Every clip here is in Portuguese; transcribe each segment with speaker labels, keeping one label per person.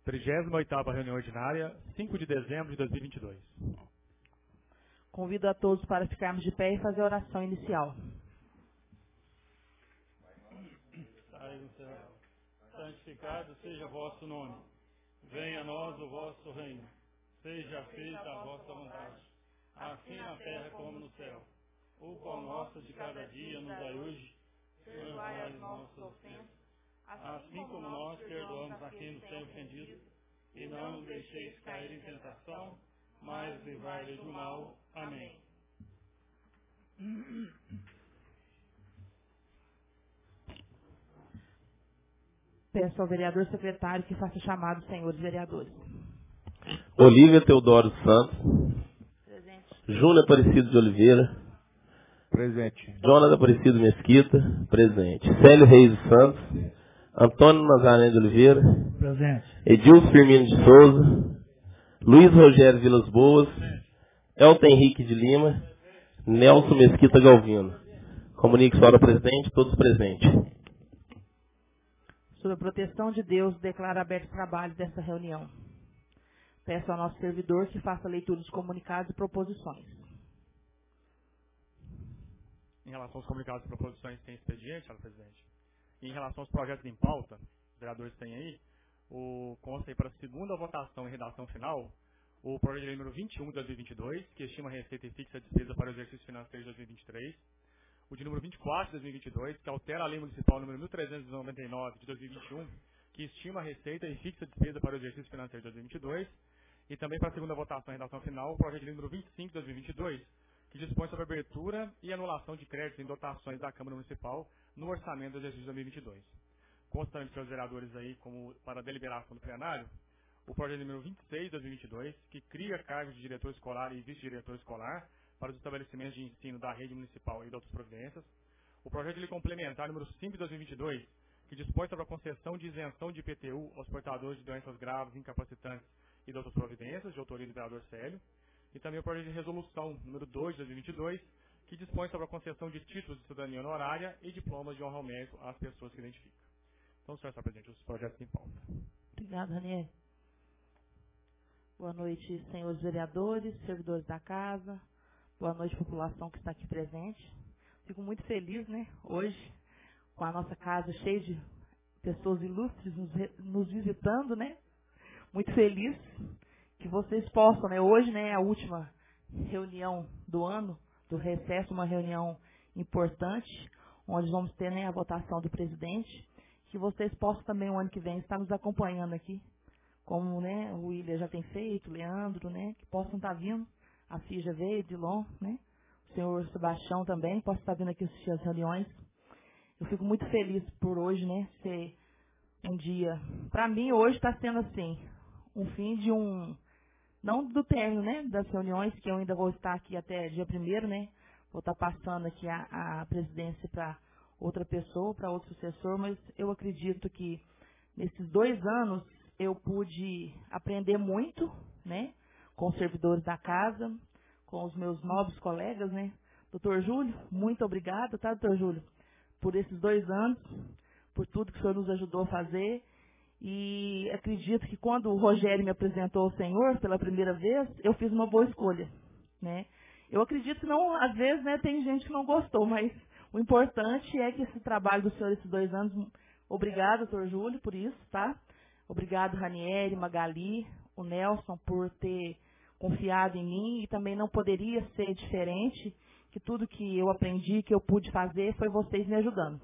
Speaker 1: 38ª reunião ordinária, 5 de dezembro de 2022.
Speaker 2: Convido a todos para ficarmos de pé e fazer a oração inicial.
Speaker 3: Pai do céu, santificado seja o vosso nome. Venha a nós o vosso reino. Seja feita a vossa vontade, assim na terra como no céu. O pão nosso de cada dia nos dai hoje. Perdoai as nossas ofensas, assim como nós perdoamos a quem nos tem ofendido. E não nos deixeis cair em tentação, mas livrai-nos do mal. Amém.
Speaker 2: Peço ao vereador secretário que faça chamado dos senhores vereadores.
Speaker 4: Olívia Teodoro Santos.
Speaker 2: Presente.
Speaker 4: Júnior Aparecido de Oliveira.
Speaker 5: Presente.
Speaker 4: Jonathan Aparecido Mesquita. Presente. Célio Reis dos Santos. Antônio Nazaré de Oliveira.
Speaker 5: Presente.
Speaker 4: Edilson Firmino de Souza. Luiz Rogério Vilas Boas. Elton Henrique de Lima. Nelson Mesquita Galvino. Comunique-se ao presidente, todos presentes.
Speaker 2: Sob a proteção de Deus, declaro aberto o trabalho dessa reunião. Peço ao nosso servidor que faça a leitura dos comunicados e proposições.
Speaker 1: Em relação aos comunicados e proposições, tem expediente, senhor presidente. E em relação aos projetos em pauta, os vereadores têm aí, consta aí para a segunda votação e redação final, o projeto de lei número 21 de 2022, que estima a receita e fixa a despesa para o exercício financeiro de 2023. O de número 24 de 2022, que altera a lei municipal número 1399 de 2021, que estima a receita e fixa a despesa para o exercício financeiro de 2022. E também para a segunda votação e redação final, o projeto de lei número 25 de 2022, que dispõe sobre a abertura e anulação de créditos em dotações da Câmara Municipal no orçamento do exercício 2022. Constante, seus vereadores aí, como para a deliberação do plenário, o projeto número 26 de 2022, que cria cargos de diretor escolar e vice-diretor escolar para os estabelecimentos de ensino da rede municipal e de outras providências. O projeto de lei complementar número 5 de 2022, que dispõe sobre a concessão de isenção de IPTU aos portadores de doenças graves, incapacitantes e de outras providências, de autoria do vereador Célio. E também o projeto de resolução número 2 de 2022, que dispõe sobre a concessão de títulos de cidadania honorária e diplomas de honra ao mérito às pessoas que identificam. Então, senhor presidente, os projetos em pauta.
Speaker 2: Obrigada, Ranieri. Boa noite, senhores vereadores, servidores da casa. Boa noite, população que está aqui presente. Fico muito feliz, né, hoje, com a nossa casa cheia de pessoas ilustres nos visitando, né? Muito feliz que vocês possam, né? Hoje, né, é a última reunião do ano, do recesso, uma reunião importante, onde vamos ter, né, a votação do presidente. Que vocês possam também, o ano que vem, estar nos acompanhando aqui, como, né, o William já tem feito, o Leandro, né, que possam estar vindo. A FIA já veio, Dilon, né? O senhor Sebastião também, possa estar vindo aqui assistir as reuniões. Eu fico muito feliz por hoje, né, ser um dia... Para mim, hoje está sendo, assim, um fim de não do término, né, das reuniões, que eu ainda vou estar aqui até dia 1º, né? Vou estar passando aqui a presidência para outra pessoa, para outro sucessor, mas eu acredito que nesses 2 anos eu pude aprender muito, né? Com os servidores da casa, com os meus nobres colegas, né? Doutor Júlio, muito obrigada, tá, doutor Júlio, por esses 2 anos, por tudo que o senhor nos ajudou a fazer. E acredito que quando o Rogério me apresentou ao senhor pela primeira vez, eu fiz uma boa escolha, né? Eu acredito que não, às vezes, né, tem gente que não gostou, mas o importante é que esse trabalho do senhor, esses 2 anos, obrigado, doutor Júlio, por isso, tá? Obrigado, Ranieri, Magali, o Nelson, por ter confiado em mim, e também não poderia ser diferente, que tudo que eu aprendi, que eu pude fazer, foi vocês me ajudando.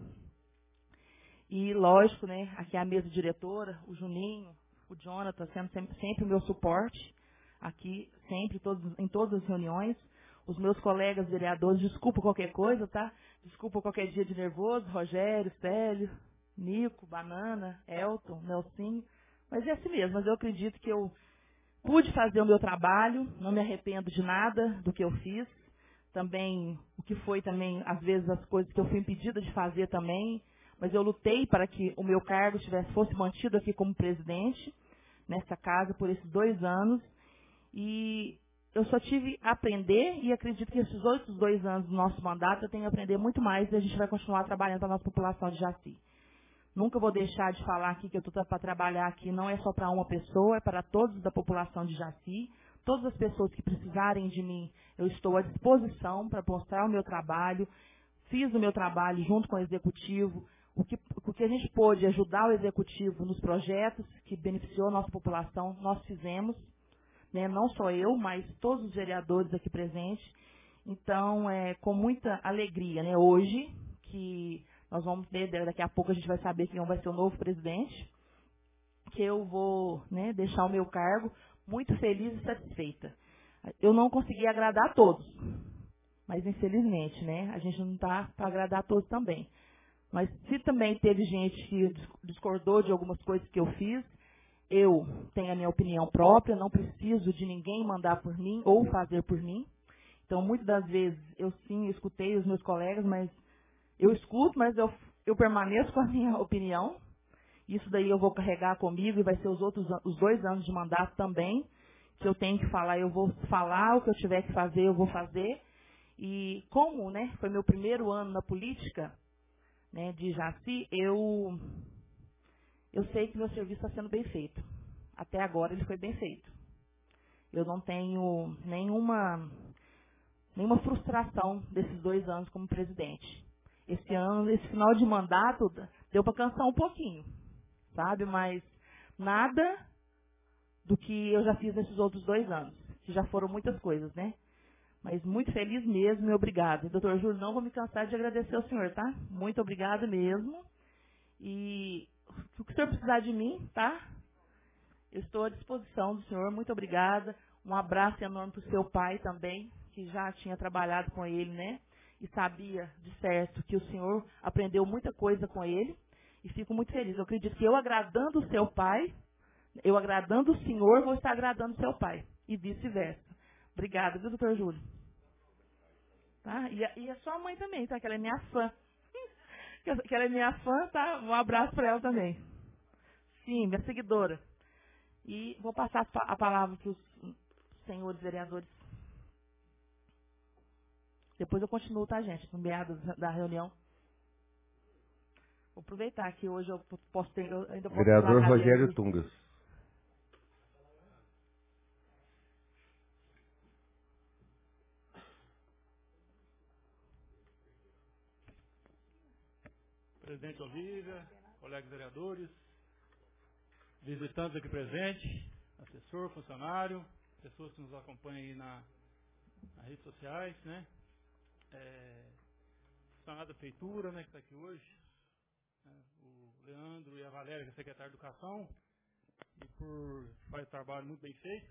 Speaker 2: E, lógico, né, aqui a mesa diretora, o Juninho, o Jonathan, sendo sempre o meu suporte, aqui, sempre, em todas as reuniões. Os meus colegas vereadores, desculpa qualquer coisa, tá? Desculpa qualquer dia de nervoso, Rogério, Célio, Nico, Banana, Elton, Nelsinho, mas é assim mesmo, mas eu acredito que eu pude fazer o meu trabalho, não me arrependo de nada do que eu fiz. Também, o que foi também, às vezes, as coisas que eu fui impedida de fazer também, mas eu lutei para que o meu cargo fosse mantido aqui como presidente, nessa casa, por esses 2 anos. E eu só tive a aprender, e acredito que esses outros 2 anos do nosso mandato eu tenho a aprender muito mais, e a gente vai continuar trabalhando para a nossa população de Jaci. Nunca vou deixar de falar aqui que eu estou para trabalhar aqui, não é só para uma pessoa, é para todos da população de Jaci. Todas as pessoas que precisarem de mim, eu estou à disposição para mostrar o meu trabalho. Fiz o meu trabalho junto com o Executivo. O que a gente pôde ajudar o Executivo nos projetos que beneficiou a nossa população, nós fizemos. Né? Não só eu, mas todos os vereadores aqui presentes. Então, com muita alegria, né? Hoje, que nós vamos ver, daqui a pouco a gente vai saber quem vai ser o novo presidente, que eu vou, né, deixar o meu cargo muito feliz e satisfeita. Eu não consegui agradar a todos, mas infelizmente, né, a gente não está para agradar a todos também. Mas se também teve gente que discordou de algumas coisas que eu fiz, eu tenho a minha opinião própria, não preciso de ninguém mandar por mim ou fazer por mim. Então, muitas das vezes, eu sim escutei os meus colegas, mas eu escuto, mas eu permaneço com a minha opinião. Isso daí eu vou carregar comigo e vai ser os 2 anos de mandato também, que eu tenho que falar, eu vou falar, o que eu tiver que fazer, eu vou fazer. E como, né, foi meu primeiro ano na política, né, de Jaci, eu sei que meu serviço está sendo bem feito. Até agora ele foi bem feito. Eu não tenho nenhuma frustração desses 2 anos como presidente. Esse final de mandato, deu para cansar um pouquinho, sabe? Mas nada do que eu já fiz nesses outros 2 anos, que já foram muitas coisas, né? Mas muito feliz mesmo e obrigado. Doutor Júlio, não vou me cansar de agradecer ao senhor, tá? Muito obrigado mesmo. E o que o senhor precisar de mim, tá? Eu estou à disposição do senhor. Muito obrigada. Um abraço enorme para o seu pai também, que já tinha trabalhado com ele, né? E sabia de certo que o senhor aprendeu muita coisa com ele. E fico muito feliz. Eu acredito que eu agradando o seu pai, eu agradando o senhor, vou estar agradando o seu pai. E vice-versa. Obrigada, viu, doutor Júlio? Tá? E a sua mãe também, tá? Que ela é minha fã. Que ela é minha fã, tá? Um abraço para ela também. Sim, minha seguidora. E vou passar a palavra para os senhores vereadores. Depois eu continuo, tá, gente? No meado da reunião. Vou aproveitar que hoje eu posso ter... Eu ainda posso
Speaker 5: Vereador Rogério Tungas.
Speaker 3: Presidente Olívia, colegas vereadores, visitantes aqui presentes, assessor, funcionário, pessoas que nos acompanham aí nas redes sociais, né? Funcionário da prefeitura, né, que está aqui hoje, né? O Leandro e a Valéria, que é secretária de Educação, e faz trabalho muito bem feito.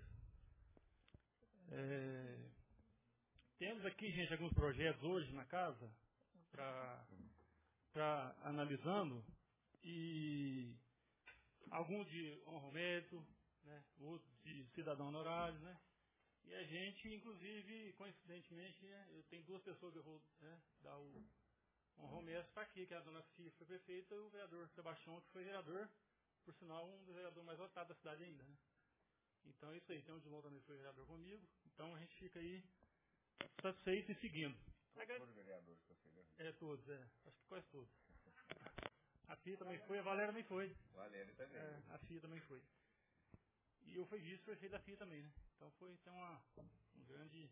Speaker 3: Temos aqui, gente, alguns projetos hoje na casa para analisando, e alguns de honra ao mérito, né, outros de cidadão honorário, né, e a gente, inclusive, coincidentemente, né, eu tenho 2 pessoas que eu vou, né, dar o honra ao mérito para aqui, que é a dona Fia, que foi prefeita, e o vereador Sebastião, que foi vereador, por sinal, um dos vereadores mais votados da cidade ainda, né. Então é isso aí, tem um de Londres também que foi vereador comigo, então a gente fica aí satisfeito e seguindo. Todos vereadores que você lembra? Todos, acho que quase todos. A Fia também foi, a Valéria também foi. Valéria também. A Fia também foi. E eu fui vice-prefeito da Fia também, né? Então foi um grande...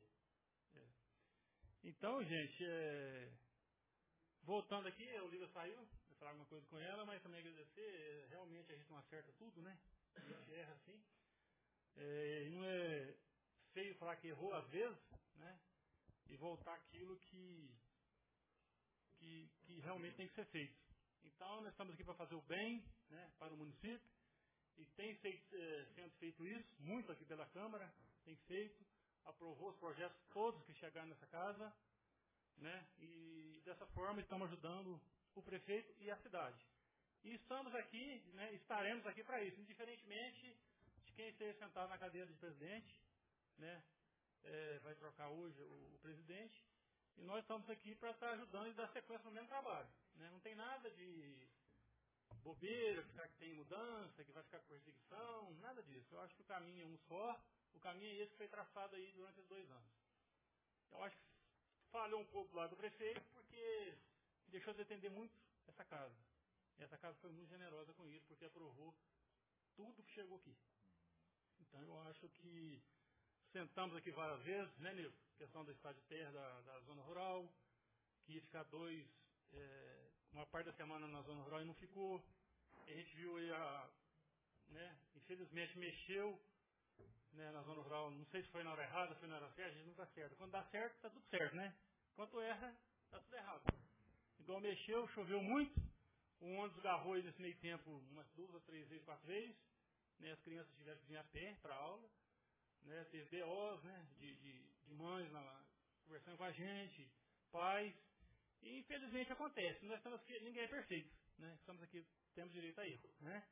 Speaker 3: Então, gente, voltando aqui, a Olívia saiu, vou falar alguma coisa com ela, mas também agradecer, realmente a gente não acerta tudo, né? A gente erra assim. E não é feio falar que errou às vezes, né? E voltar aquilo que realmente tem que ser feito. Então, nós estamos aqui para fazer o bem, né, para o município, e tem sendo feito isso, muito aqui pela Câmara, tem feito, aprovou os projetos todos que chegaram nessa casa, né, e dessa forma estamos ajudando o prefeito e a cidade. E estamos aqui, né, estaremos aqui para isso, indiferentemente de quem esteja sentado na cadeira de presidente, né, vai trocar hoje o presidente, e nós estamos aqui para estar ajudando e dar sequência no mesmo trabalho. Né? Não tem nada de bobeira, ficar que tem mudança, que vai ficar com perseguição, nada disso. Eu acho que o caminho é um só, o caminho é esse que foi traçado aí durante esses 2 anos. Eu acho que falhou um pouco do lado do prefeito, porque deixou de atender muito essa casa. essa casa foi muito generosa com isso, porque aprovou tudo que chegou aqui. Então, eu acho que sentamos aqui várias vezes, né, Nilson? Questão do estado de terra da zona rural, que ia ficar uma parte da semana na zona rural e não ficou. A gente viu aí, né, infelizmente mexeu, né, na zona rural, não sei se foi na hora errada, foi na hora certa, a gente nunca acerta. Quando dá certo, está tudo certo, né? Quando erra, está tudo errado. Igual mexeu, choveu muito, o ônibus garrou aí nesse meio tempo umas 2, 3 vezes, 4 vezes, né, as crianças tiveram que vir a pé para a aula, né, teve BOs, né, de mães conversando com a gente, pais, e infelizmente acontece. Nós estamos aqui, ninguém é perfeito, né? Estamos aqui, temos direito a erro, né?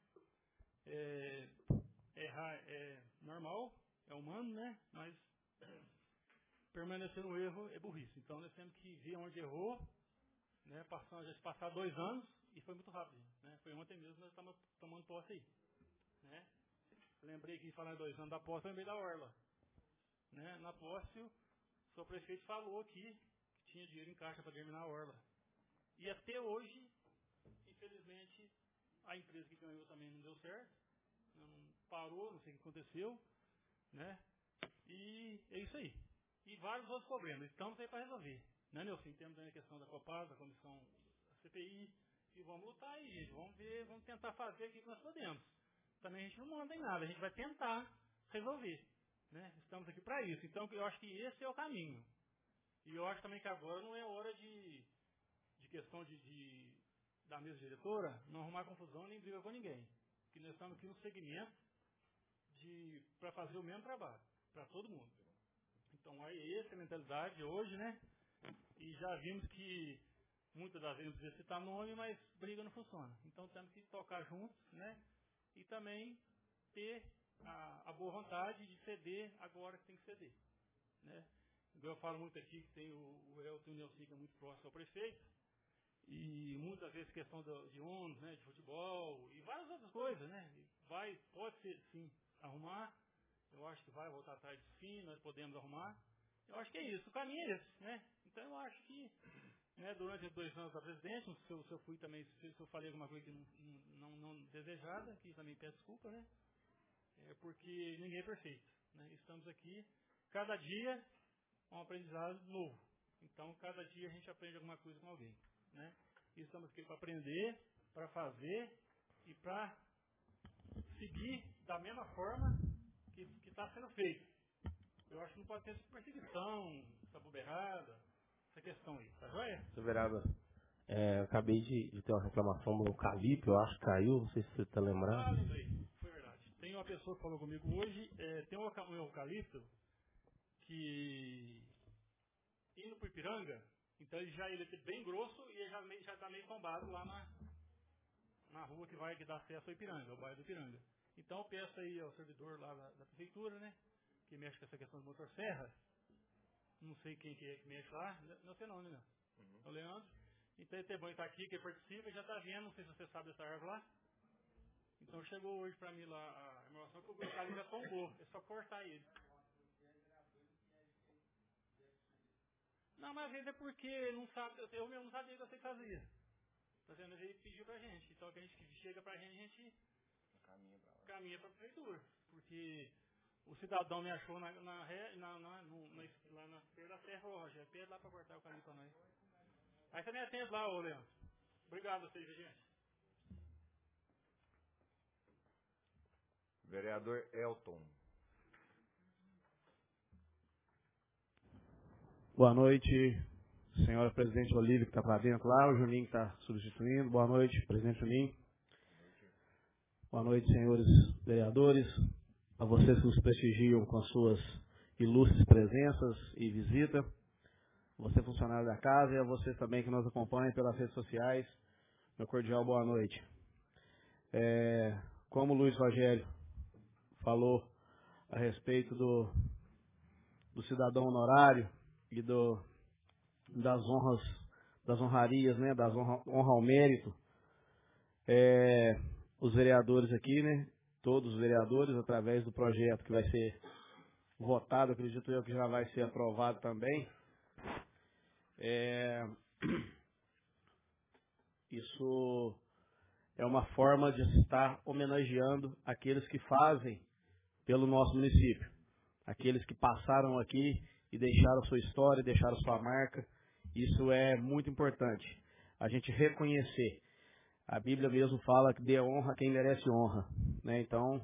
Speaker 3: Errar é normal, é humano, né? Mas permanecer no erro é burrice. Então nós temos que ver onde errou, né? Já se passaram 2 anos e foi muito rápido, né? Foi ontem mesmo nós estamos tomando posse aí, né? Lembrei que falando 2 anos da posse, eu lembrei da Orla, né? Na posse, o seu prefeito falou aqui que tinha dinheiro em caixa para terminar a Orla. E até hoje, infelizmente, a empresa que ganhou também não deu certo, não parou, não sei o que aconteceu, né? E é isso aí. E vários outros problemas. Estamos aí para resolver, né, Nilson? Temos também a questão da Copasa, da comissão da CPI, e vamos lutar aí, gente. Vamos ver, vamos tentar fazer o que nós podemos. Também a gente não manda em nada, a gente vai tentar resolver, né? Estamos aqui para isso. Então, eu acho que esse é o caminho. E eu acho também que agora não é hora de questão da mesa diretora não arrumar confusão nem briga com ninguém. Porque nós estamos aqui no segmento para fazer o mesmo trabalho, para todo mundo. Então, aí essa é a mentalidade hoje, né? E já vimos que muitas das vezes não precisa citar nome, mas briga não funciona. Então, temos que tocar juntos, né? E também ter a boa vontade de ceder agora que tem que ceder, né? Eu falo muito aqui que tem o Elton e o Nelson, que é muito próximo ao prefeito, e muitas vezes questão de ônibus, né, de futebol, e várias outras coisas, né? Pode ser, sim, arrumar. Eu acho que vai voltar atrás, sim, nós podemos arrumar. Eu acho que é isso, o caminho é esse, né? Então eu acho que, né, durante os 2 anos da presidência, se eu fui também, se eu falei alguma coisa que não desejada, que também peço desculpa, né? Porque ninguém é perfeito, né? Estamos aqui, cada dia um aprendizado novo. Então, cada dia a gente aprende alguma coisa com alguém, né? E estamos aqui para aprender, para fazer e para seguir da mesma forma que está sendo feito. Eu acho que não pode ter essa perseguição, essa bobeirada, essa questão aí, tá joia?
Speaker 4: Seu vereador, eu acabei de ter uma reclamação do eucalipto, eu acho que caiu, não sei se você está lembrado.
Speaker 3: Lembrei, foi verdade. Tem uma pessoa que falou comigo hoje, tem um eucalipto que indo para o Ipiranga, então ele é bem grosso e ele já está meio tombado lá na rua que dá acesso ao Ipiranga, ao bairro do Ipiranga. Então eu peço aí ao servidor lá da prefeitura, né, que mexe com essa questão do motosserra, não sei quem que é que mexe lá, não sei não, né? Uhum. O Leandro. Então é bom estar aqui, que ele participa, já está vendo, não sei se você sabe dessa árvore lá. Então chegou hoje para mim lá a informação que o eucalipto já tombou, é só cortar ele. Não, mas às vezes é porque não sabe, eu mesmo não sabia o que você fazia. Tá vendo? Ele pediu pra gente. Então, que a gente chega pra gente, a gente caminha pra prefeitura. Porque o cidadão me achou lá na feira da terra, ô Rogério, pede lá pra cortar o caminho pra nós. Aí você me atende lá, ô Leandro. Obrigado a vocês, gente.
Speaker 5: Vereador Elton.
Speaker 6: Boa noite, senhora presidente Olívia, que está para dentro lá, o Juninho que está substituindo. Boa noite, presidente Juninho. Boa noite, senhores vereadores, a vocês que nos prestigiam com as suas ilustres presenças e visita, você funcionário da casa e a vocês também que nos acompanham pelas redes sociais, meu cordial boa noite. Como o Luiz Rogério falou a respeito do cidadão honorário e das honrarias, né, das honra ao mérito, os vereadores aqui, né, todos os vereadores, através do projeto que vai ser votado, acredito eu que já vai ser aprovado também, isso é uma forma de estar homenageando aqueles que fazem pelo nosso município, aqueles que passaram aqui e deixaram sua história, deixaram sua marca. Isso é muito importante, a gente reconhecer. A Bíblia mesmo fala que dê honra a quem merece honra, né? Então,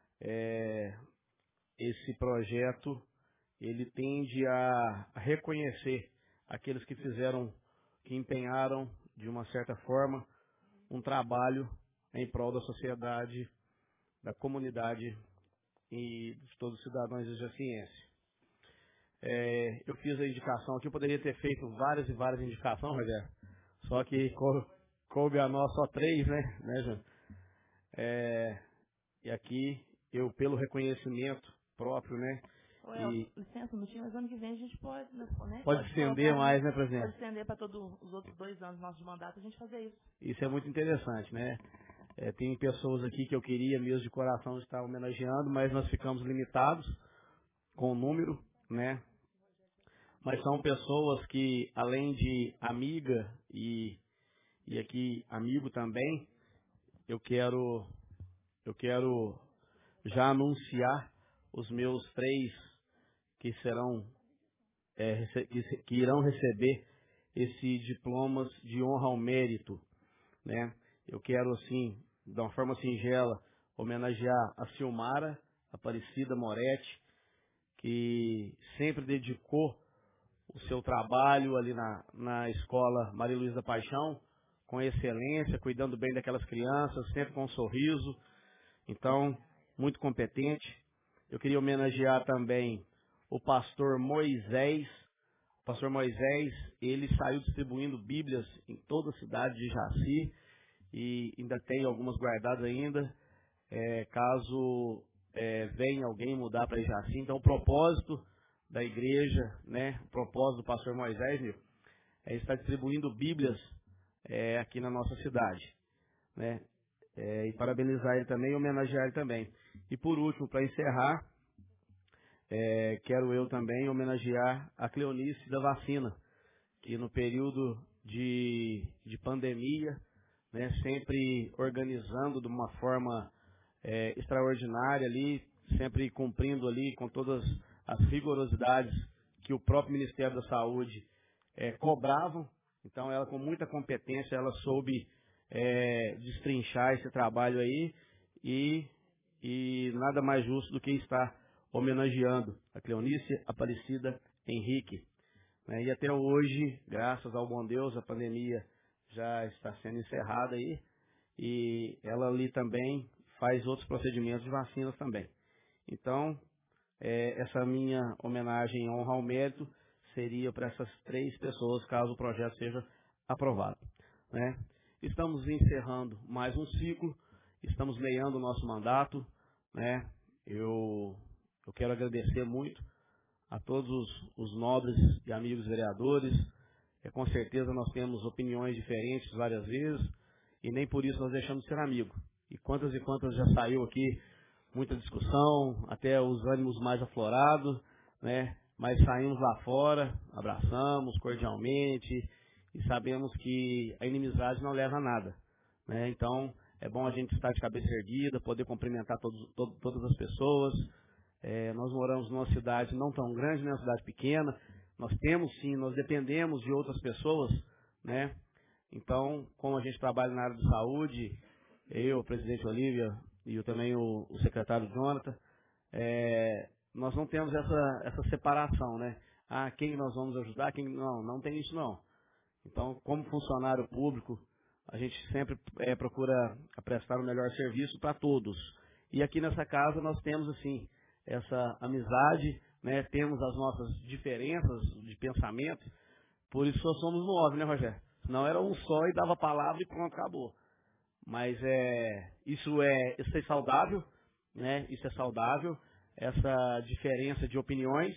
Speaker 6: esse projeto, ele tende a reconhecer aqueles que fizeram, que empenharam, de uma certa forma, um trabalho em prol da sociedade, da comunidade e de todos os cidadãos de Jaciense. Eu fiz a indicação aqui, eu poderia ter feito várias e várias indicações, Rogério, só que coube a nós só 3, né, João? E aqui, eu, pelo reconhecimento próprio, né?
Speaker 2: Licença, não tinha, mas ano que vem a gente pode, né?
Speaker 6: Pode estender mais, né, presidente?
Speaker 2: Pode estender para todos os outros 2 anos nossos de mandato, a gente fazer isso.
Speaker 6: Isso é muito interessante, né? Tem pessoas aqui que eu queria mesmo de coração estar homenageando, mas nós ficamos limitados com o número, né? Mas são pessoas que, além de amiga e aqui amigo também, eu quero já anunciar os meus 3 que serão, que irão receber esse diplomas de honra ao mérito, né? Eu quero, assim, de uma forma singela, homenagear a Silmara Aparecida Moretti, que sempre dedicou o seu trabalho ali na escola Maria Luísa Paixão, com excelência, cuidando bem daquelas crianças, sempre com um sorriso. Então, muito competente. Eu queria homenagear também o pastor Moisés. O pastor Moisés, ele saiu distribuindo Bíblias em toda a cidade de Jaci e ainda tem algumas guardadas ainda, caso venha alguém mudar para Jaci. Então, o propósito da igreja, né, o propósito do pastor Moisés, é estar distribuindo Bíblias aqui na nossa cidade, né? E parabenizar ele também e homenagear ele também. E por último, para encerrar, quero eu também homenagear a Cleonice da Vacina, que no período de pandemia, né, sempre organizando de uma forma extraordinária ali, sempre cumprindo ali com todas as rigorosidades que o próprio Ministério da Saúde cobravam. Então ela, com muita competência, ela soube destrinchar esse trabalho aí e nada mais justo do que estar homenageando a Cleonice Aparecida Henrique. Né? E até hoje, graças ao bom Deus, a pandemia já está sendo encerrada aí e ela ali também faz outros procedimentos de vacinas também. Então, essa minha homenagem em honra ao mérito seria para essas 3 pessoas, caso o projeto seja aprovado, né? Estamos encerrando mais um ciclo, estamos meiando o nosso mandato, né? Eu quero agradecer muito a todos os nobres e amigos vereadores. Com certeza nós temos opiniões diferentes várias vezes e nem por isso nós deixamos de ser amigos. E quantas já saiu aqui muita discussão, até os ânimos mais aflorados, né? Mas saímos lá fora, abraçamos cordialmente e sabemos que a inimizade não leva a nada, né? Então, é bom a gente estar de cabeça erguida, poder cumprimentar todas as pessoas. Nós moramos numa cidade não tão grande, né? Uma cidade pequena. Nós temos sim, nós dependemos de outras pessoas, né? Então, como a gente trabalha na área de saúde, eu, o presidente Olívia e também o secretário Jonathan, nós não temos essa separação, né? Quem nós vamos ajudar, quem não tem isso não. Então, como funcionário público, a gente sempre procura prestar o melhor serviço para todos. E aqui nessa casa nós temos, assim, essa amizade, né? Temos as nossas diferenças de pensamento, por isso só somos 9, né, Rogério? Senão era um só e dava a palavra e pronto, acabou. Mas isso é saudável, né? Isso é saudável, essa diferença de opiniões,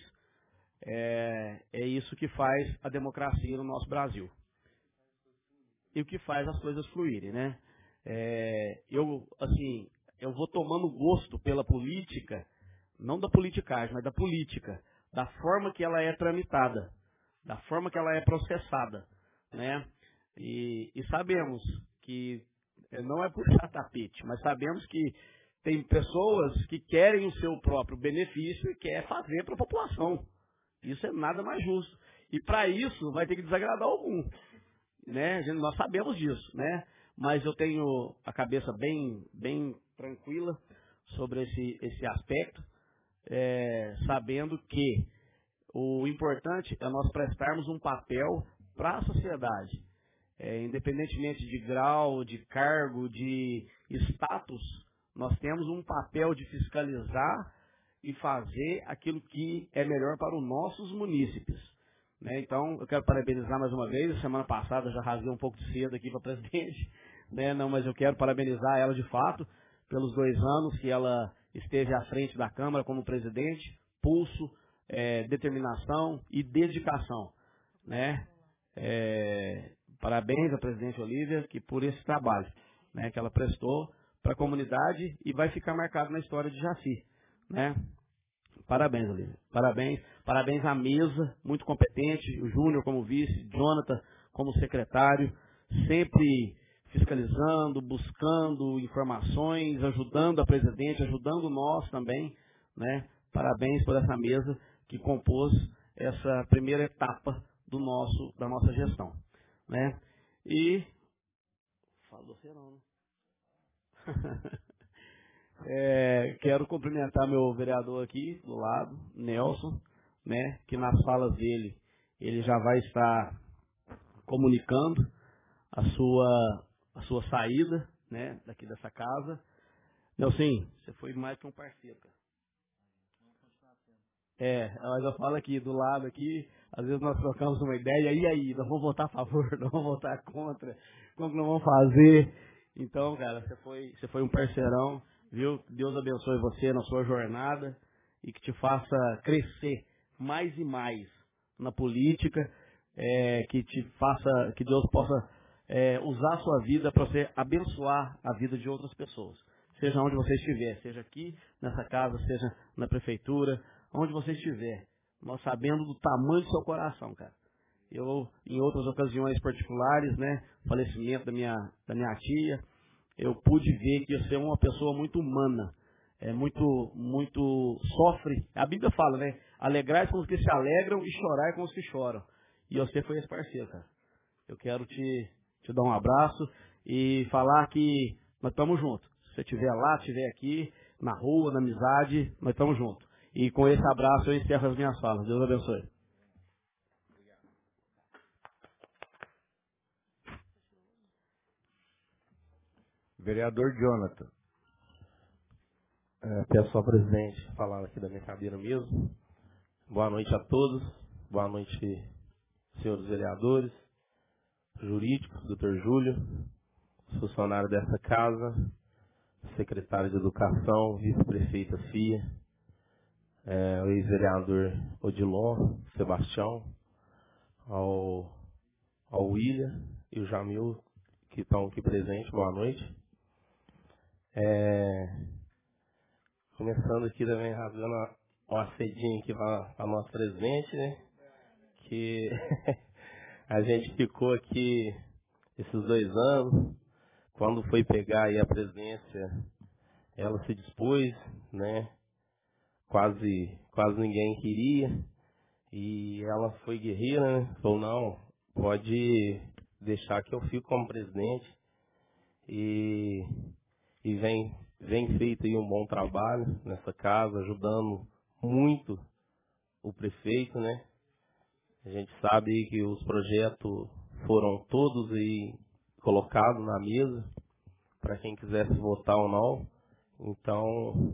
Speaker 6: é isso que faz a democracia no nosso Brasil. E o que faz as coisas fluírem, né? Eu vou tomando gosto pela política, não da politicagem, mas da política, da forma que ela é tramitada, da forma que ela é processada, né? E sabemos que não é puxar tapete, mas sabemos que tem pessoas que querem o seu próprio benefício e quer fazer para a população. Isso é nada mais justo. E para isso vai ter que desagradar algum. Né? Nós sabemos disso, né? Mas eu tenho a cabeça bem tranquila sobre esse aspecto, sabendo que o importante é nós prestarmos um papel para a sociedade. Independentemente de grau, de cargo, de status, nós temos um papel de fiscalizar e fazer aquilo que é melhor para os nossos munícipes. Né? Então, eu quero parabenizar mais uma vez. Semana passada eu já rasguei um pouco de cedo aqui para a presidente, né? Não, mas eu quero parabenizar ela de fato pelos 2 anos que ela esteve à frente da Câmara como presidente, pulso, determinação e dedicação. Né? Parabéns à presidente Olívia por esse trabalho, né, que ela prestou para a comunidade e vai ficar marcado na história de Jaci. Né? Parabéns, Olívia. Parabéns à mesa, muito competente, o Júnior como vice, Jonathan como secretário, sempre fiscalizando, buscando informações, ajudando a presidente, ajudando nós também. Né? Parabéns por essa mesa que compôs essa primeira etapa da nossa gestão. Né? E falou serão, né? Quero cumprimentar meu vereador aqui do lado, Nelson, né, que nas falas dele ele já vai estar comunicando a sua saída, né, daqui dessa casa. Nelson, você foi mais que um parceiro, cara. Mas eu falo aqui do lado aqui, às vezes nós trocamos uma ideia, e aí, nós vamos votar a favor, nós vamos votar contra, como que nós vamos fazer? Então, cara, você foi um parceirão, viu? Deus abençoe você na sua jornada e que te faça crescer mais e mais na política, que Deus possa usar a sua vida para você abençoar a vida de outras pessoas. Seja onde você estiver, seja aqui nessa casa, seja na prefeitura, onde você estiver, nós sabendo do tamanho do seu coração, cara. Eu, em outras ocasiões particulares, né, falecimento da minha tia, eu pude ver que você é uma pessoa muito humana, muito sofre. A Bíblia fala, né, alegrai com os que se alegram e chorar com os que choram. E você foi esse parceiro, cara. Eu quero te dar um abraço e falar que nós estamos juntos. Se você estiver lá, estiver aqui, na rua, na amizade, nós estamos juntos. E com esse abraço eu encerro as minhas falas. Deus abençoe.
Speaker 5: Vereador Jonathan.
Speaker 4: Peço ao presidente falar aqui da minha cadeira mesmo. Boa noite a todos. Boa noite, senhores vereadores, jurídicos, doutor Júlio, funcionário dessa casa, secretário de Educação, vice-prefeita FIA, o ex-vereador Odilon, Sebastião, ao William e o Jamil, que estão aqui presentes. Boa noite. Começando aqui também, rasgando uma cedinha aqui para nosso presidente, né? Que a gente ficou aqui esses 2 anos. Quando foi pegar aí a presidência, ela se dispôs, né? Quase ninguém queria. E ela foi guerreira, né? Falou, não, pode deixar que eu fico como presidente. E vem feito aí um bom trabalho nessa casa, ajudando muito o prefeito, né? A gente sabe que os projetos foram todos aí colocados na mesa para quem quisesse votar ou não. Então,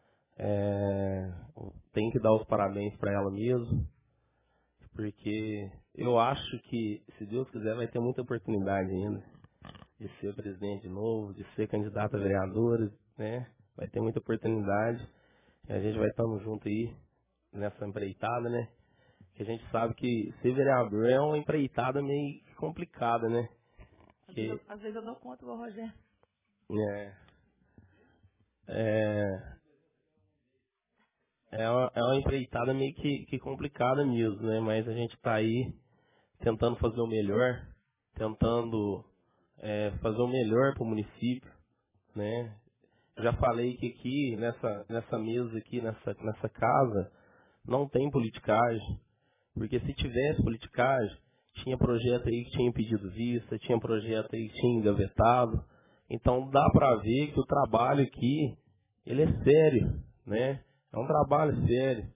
Speaker 4: tem que dar os parabéns para ela mesmo, porque eu acho que, se Deus quiser, vai ter muita oportunidade ainda de ser presidente de novo, de ser candidato a vereador, né? Vai ter muita oportunidade. E a gente vai estar junto aí nessa empreitada, né? Que a gente sabe que ser vereador é uma empreitada meio complicada, né?
Speaker 2: Às vezes eu dou conta igual o Rogério.
Speaker 4: É uma empreitada meio que complicada mesmo, né? Mas a gente está aí tentando fazer o melhor, tentando fazer o melhor para o município, né? Já falei que aqui, nessa mesa aqui, nessa casa, não tem politicagem, porque se tivesse politicagem, tinha projeto aí que tinha pedido vista, tinha projeto aí que tinha engavetado. Então dá para ver que o trabalho aqui, ele é sério, né? É um trabalho sério.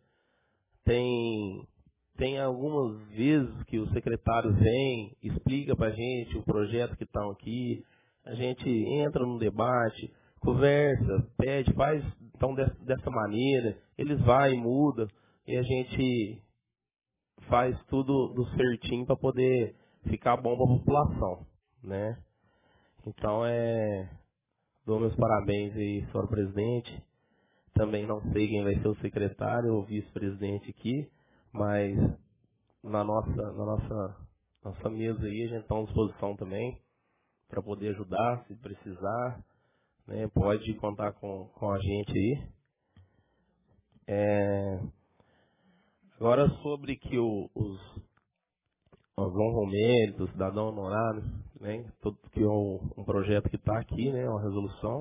Speaker 4: Tem algumas vezes que o secretário vem, explica pra gente o projeto que estão aqui, a gente entra no debate, conversa, pede, faz então dessa maneira, eles vai e muda, e a gente faz tudo do certinho para poder ficar bom para a população, né? Então dou meus parabéns aí, senhor presidente. Também não sei quem vai ser o secretário ou vice-presidente aqui, mas na nossa mesa aí a gente está à disposição também para poder ajudar, se precisar, né? Pode contar com a gente aí. Agora sobre que os João Romero, o cidadão honorário, né? Que é um projeto que está aqui, né? Uma resolução.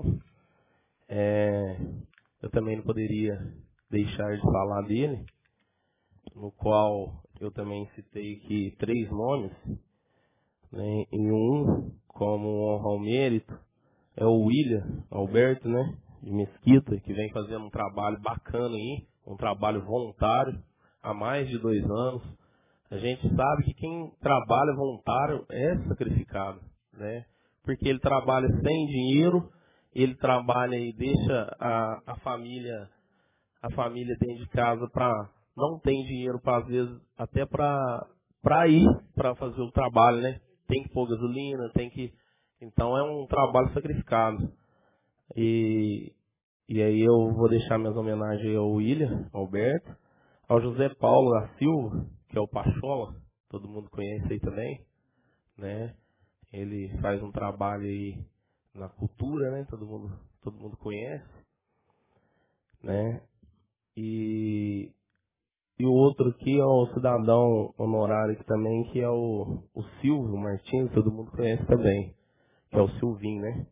Speaker 4: Eu também não poderia deixar de falar dele, no qual eu também citei aqui 3 nomes, né? E um, como honra ao mérito, é o William Alberto, né? De Mesquita, que vem fazendo um trabalho bacana aí, um trabalho voluntário, há mais de 2 anos. A gente sabe que quem trabalha voluntário é sacrificado, né? Porque ele trabalha sem dinheiro, ele trabalha e deixa a família dentro de casa não tem dinheiro para, às vezes, até para ir para fazer o trabalho, né? Tem que pôr gasolina, então é um trabalho sacrificado. E aí eu vou deixar minhas homenagens ao William Alberto, ao José Paulo da Silva, que é o Pachola, todo mundo conhece aí também, né? Ele faz um trabalho aí na cultura, né? Todo mundo conhece, né? E o outro aqui é o cidadão honorário aqui também, que é o Silvio Martins, todo mundo conhece também, que é o Silvinho, né?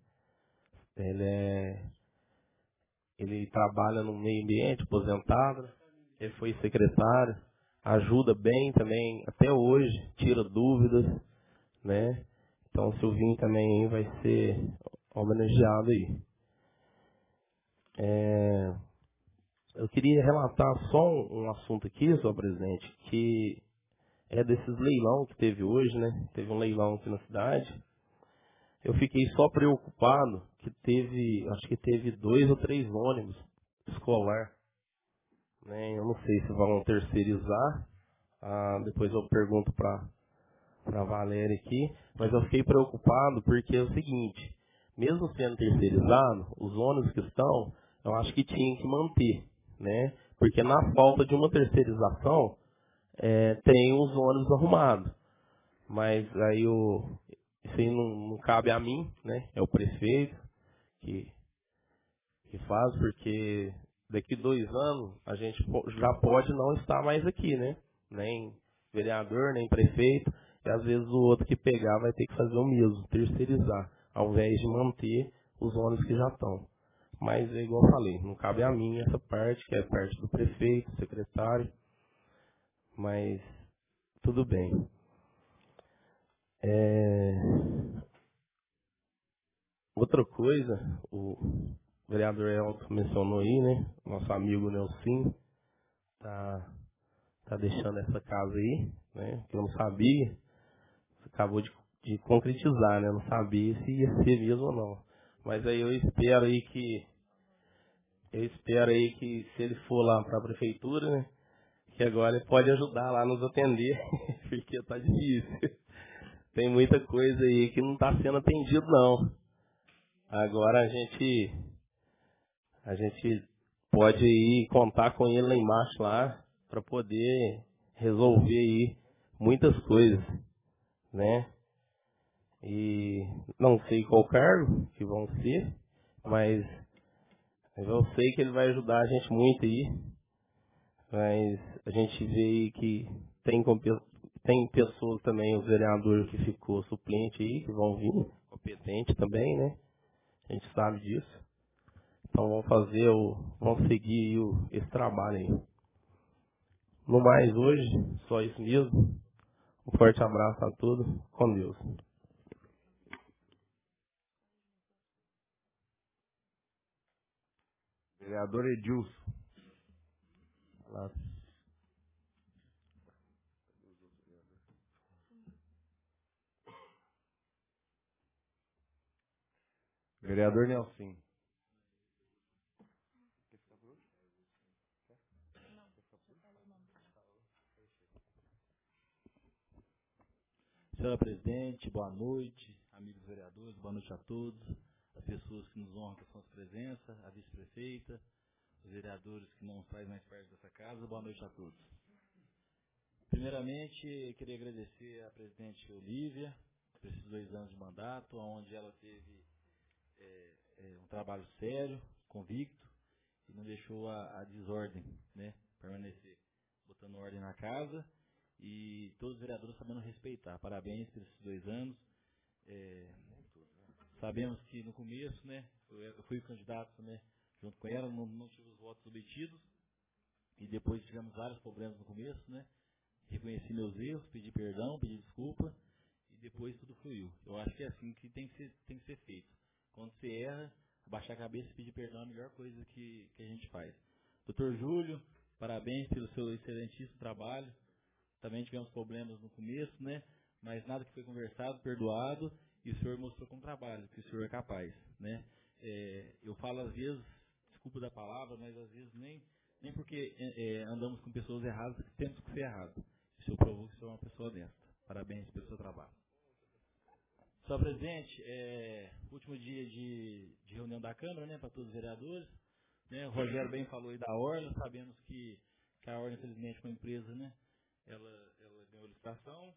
Speaker 4: Ele trabalha no meio ambiente, aposentado, ele foi secretário, ajuda bem também, até hoje, tira dúvidas, né? Então o Silvinho também vai ser homenageado aí. Eu queria relatar só um assunto aqui, senhor presidente, que é desses leilão que teve hoje, né? Teve um leilão aqui na cidade. Eu fiquei só preocupado que acho que teve 2 ou 3 ônibus escolar, né? Eu não sei se vão terceirizar. Depois eu pergunto para a Valéria aqui, mas eu fiquei preocupado porque é o seguinte, mesmo sendo terceirizado, os ônibus que estão, eu acho que tinha que manter, né? Porque na falta de uma terceirização, tem os ônibus arrumados. Mas aí isso aí não cabe a mim, né? É o prefeito que faz, porque daqui 2 anos a gente já pode não estar mais aqui, né? Nem vereador, nem prefeito. E às vezes o outro que pegar vai ter que fazer o mesmo, terceirizar, ao invés de manter os ônibus que já estão. Mas é igual eu falei, não cabe a mim essa parte, que é parte do prefeito, secretário. Mas tudo bem. Outra coisa, o vereador Elton mencionou aí, né? Nosso amigo Nelson tá deixando essa casa aí, né? Que eu não sabia. Acabou de concretizar, né? Eu não sabia se ia ser mesmo ou não. Mas aí eu espero aí que se ele for lá para a prefeitura, né? Que agora ele pode ajudar lá a nos atender, porque tá difícil. Tem muita coisa aí que não está sendo atendido, não. Agora a gente pode ir contar com ele lá embaixo lá para poder resolver aí muitas coisas, né? E não sei qual cargo que vão ser, mas eu sei que ele vai ajudar a gente muito aí. Mas a gente vê aí que tem pessoas também, os vereadores que ficou suplente aí, que vão vir competente também, né? A gente sabe disso. Então vamos seguir esse trabalho aí. No mais hoje, só isso mesmo. Um forte abraço a todos. Com Deus.
Speaker 5: Vereador Edilson. Vereador Nelson.
Speaker 7: Senhora Presidente, boa noite, amigos vereadores, boa noite a todos, as pessoas que nos honram com suas presenças, a vice-prefeita, os vereadores que não fazem mais parte dessa casa, boa noite a todos. Primeiramente, queria agradecer à presidente Olívia por esses 2 anos de mandato, onde ela teve um trabalho sério, convicto, e não deixou a desordem, né, permanecer, botando ordem na casa, e todos os vereadores sabendo respeitar. Parabéns por esses 2 anos. Sabemos que no começo, né, eu fui candidato, né, junto com ela, não tive os votos obtidos, e depois tivemos vários problemas no começo, né, reconheci meus erros, pedi perdão, pedi desculpa, e depois tudo fluiu. Eu acho que é assim que tem que ser feito. Quando você erra, abaixar a cabeça e pedir perdão é a melhor coisa que a gente faz. Dr. Júlio, parabéns pelo seu excelentíssimo trabalho. Também tivemos problemas no começo, né? Mas nada que foi conversado, perdoado, e o senhor mostrou com trabalho, que o senhor é capaz, né? Eu falo às vezes, desculpa da palavra, mas às vezes nem porque andamos com pessoas erradas que temos que ser errados. O senhor provou que o senhor é uma pessoa honesta. Parabéns pelo seu trabalho. Senhor presidente, último dia de reunião da Câmara, né, para todos os vereadores, né? O Rogério bem falou aí da Orla, sabemos que a Orla, infelizmente, com a empresa, né? Ela ganhou licitação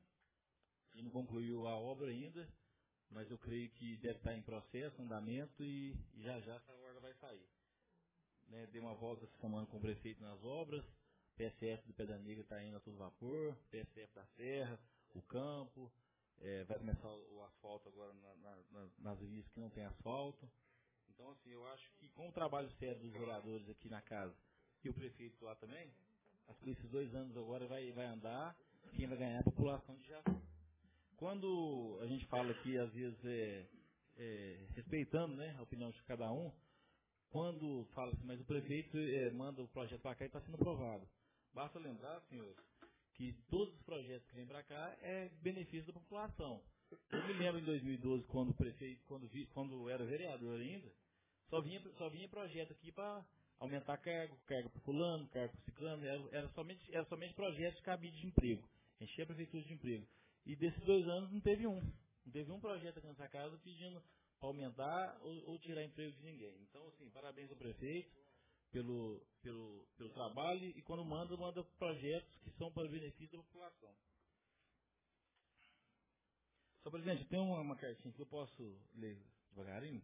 Speaker 7: e não concluiu a obra ainda, mas eu creio que deve estar em processo, andamento, e já essa obra vai sair. Né, dei uma volta essa semana com o prefeito nas obras, PSF do Pedra Negra está indo a todo vapor, PSF da Serra, o campo, vai começar o asfalto agora nas vias que não tem asfalto. Então, assim, eu acho que com o trabalho sério dos vereadores aqui na casa e o prefeito lá também, acho que esses 2 anos agora vai andar, quem vai ganhar é a população de Jaci. Quando a gente fala aqui, às vezes, respeitando, né, a opinião de cada um, quando fala assim, mas o prefeito manda o projeto para cá e está sendo aprovado. Basta lembrar, senhores, que todos os projetos que vêm para cá é benefício da população. Eu me lembro em 2012, quando o prefeito, quando era vereador ainda, só vinha projeto aqui para aumentar cargo para fulano, cargo para ciclano, era somente projetos de cabide de emprego, encher a prefeitura de emprego. E desses 2 anos não teve um projeto aqui nessa casa pedindo para aumentar ou tirar emprego de ninguém. Então, assim, parabéns ao prefeito pelo trabalho, e quando manda projetos que são para o benefício da população. Só, presidente, tem uma cartinha que eu posso ler devagarinho?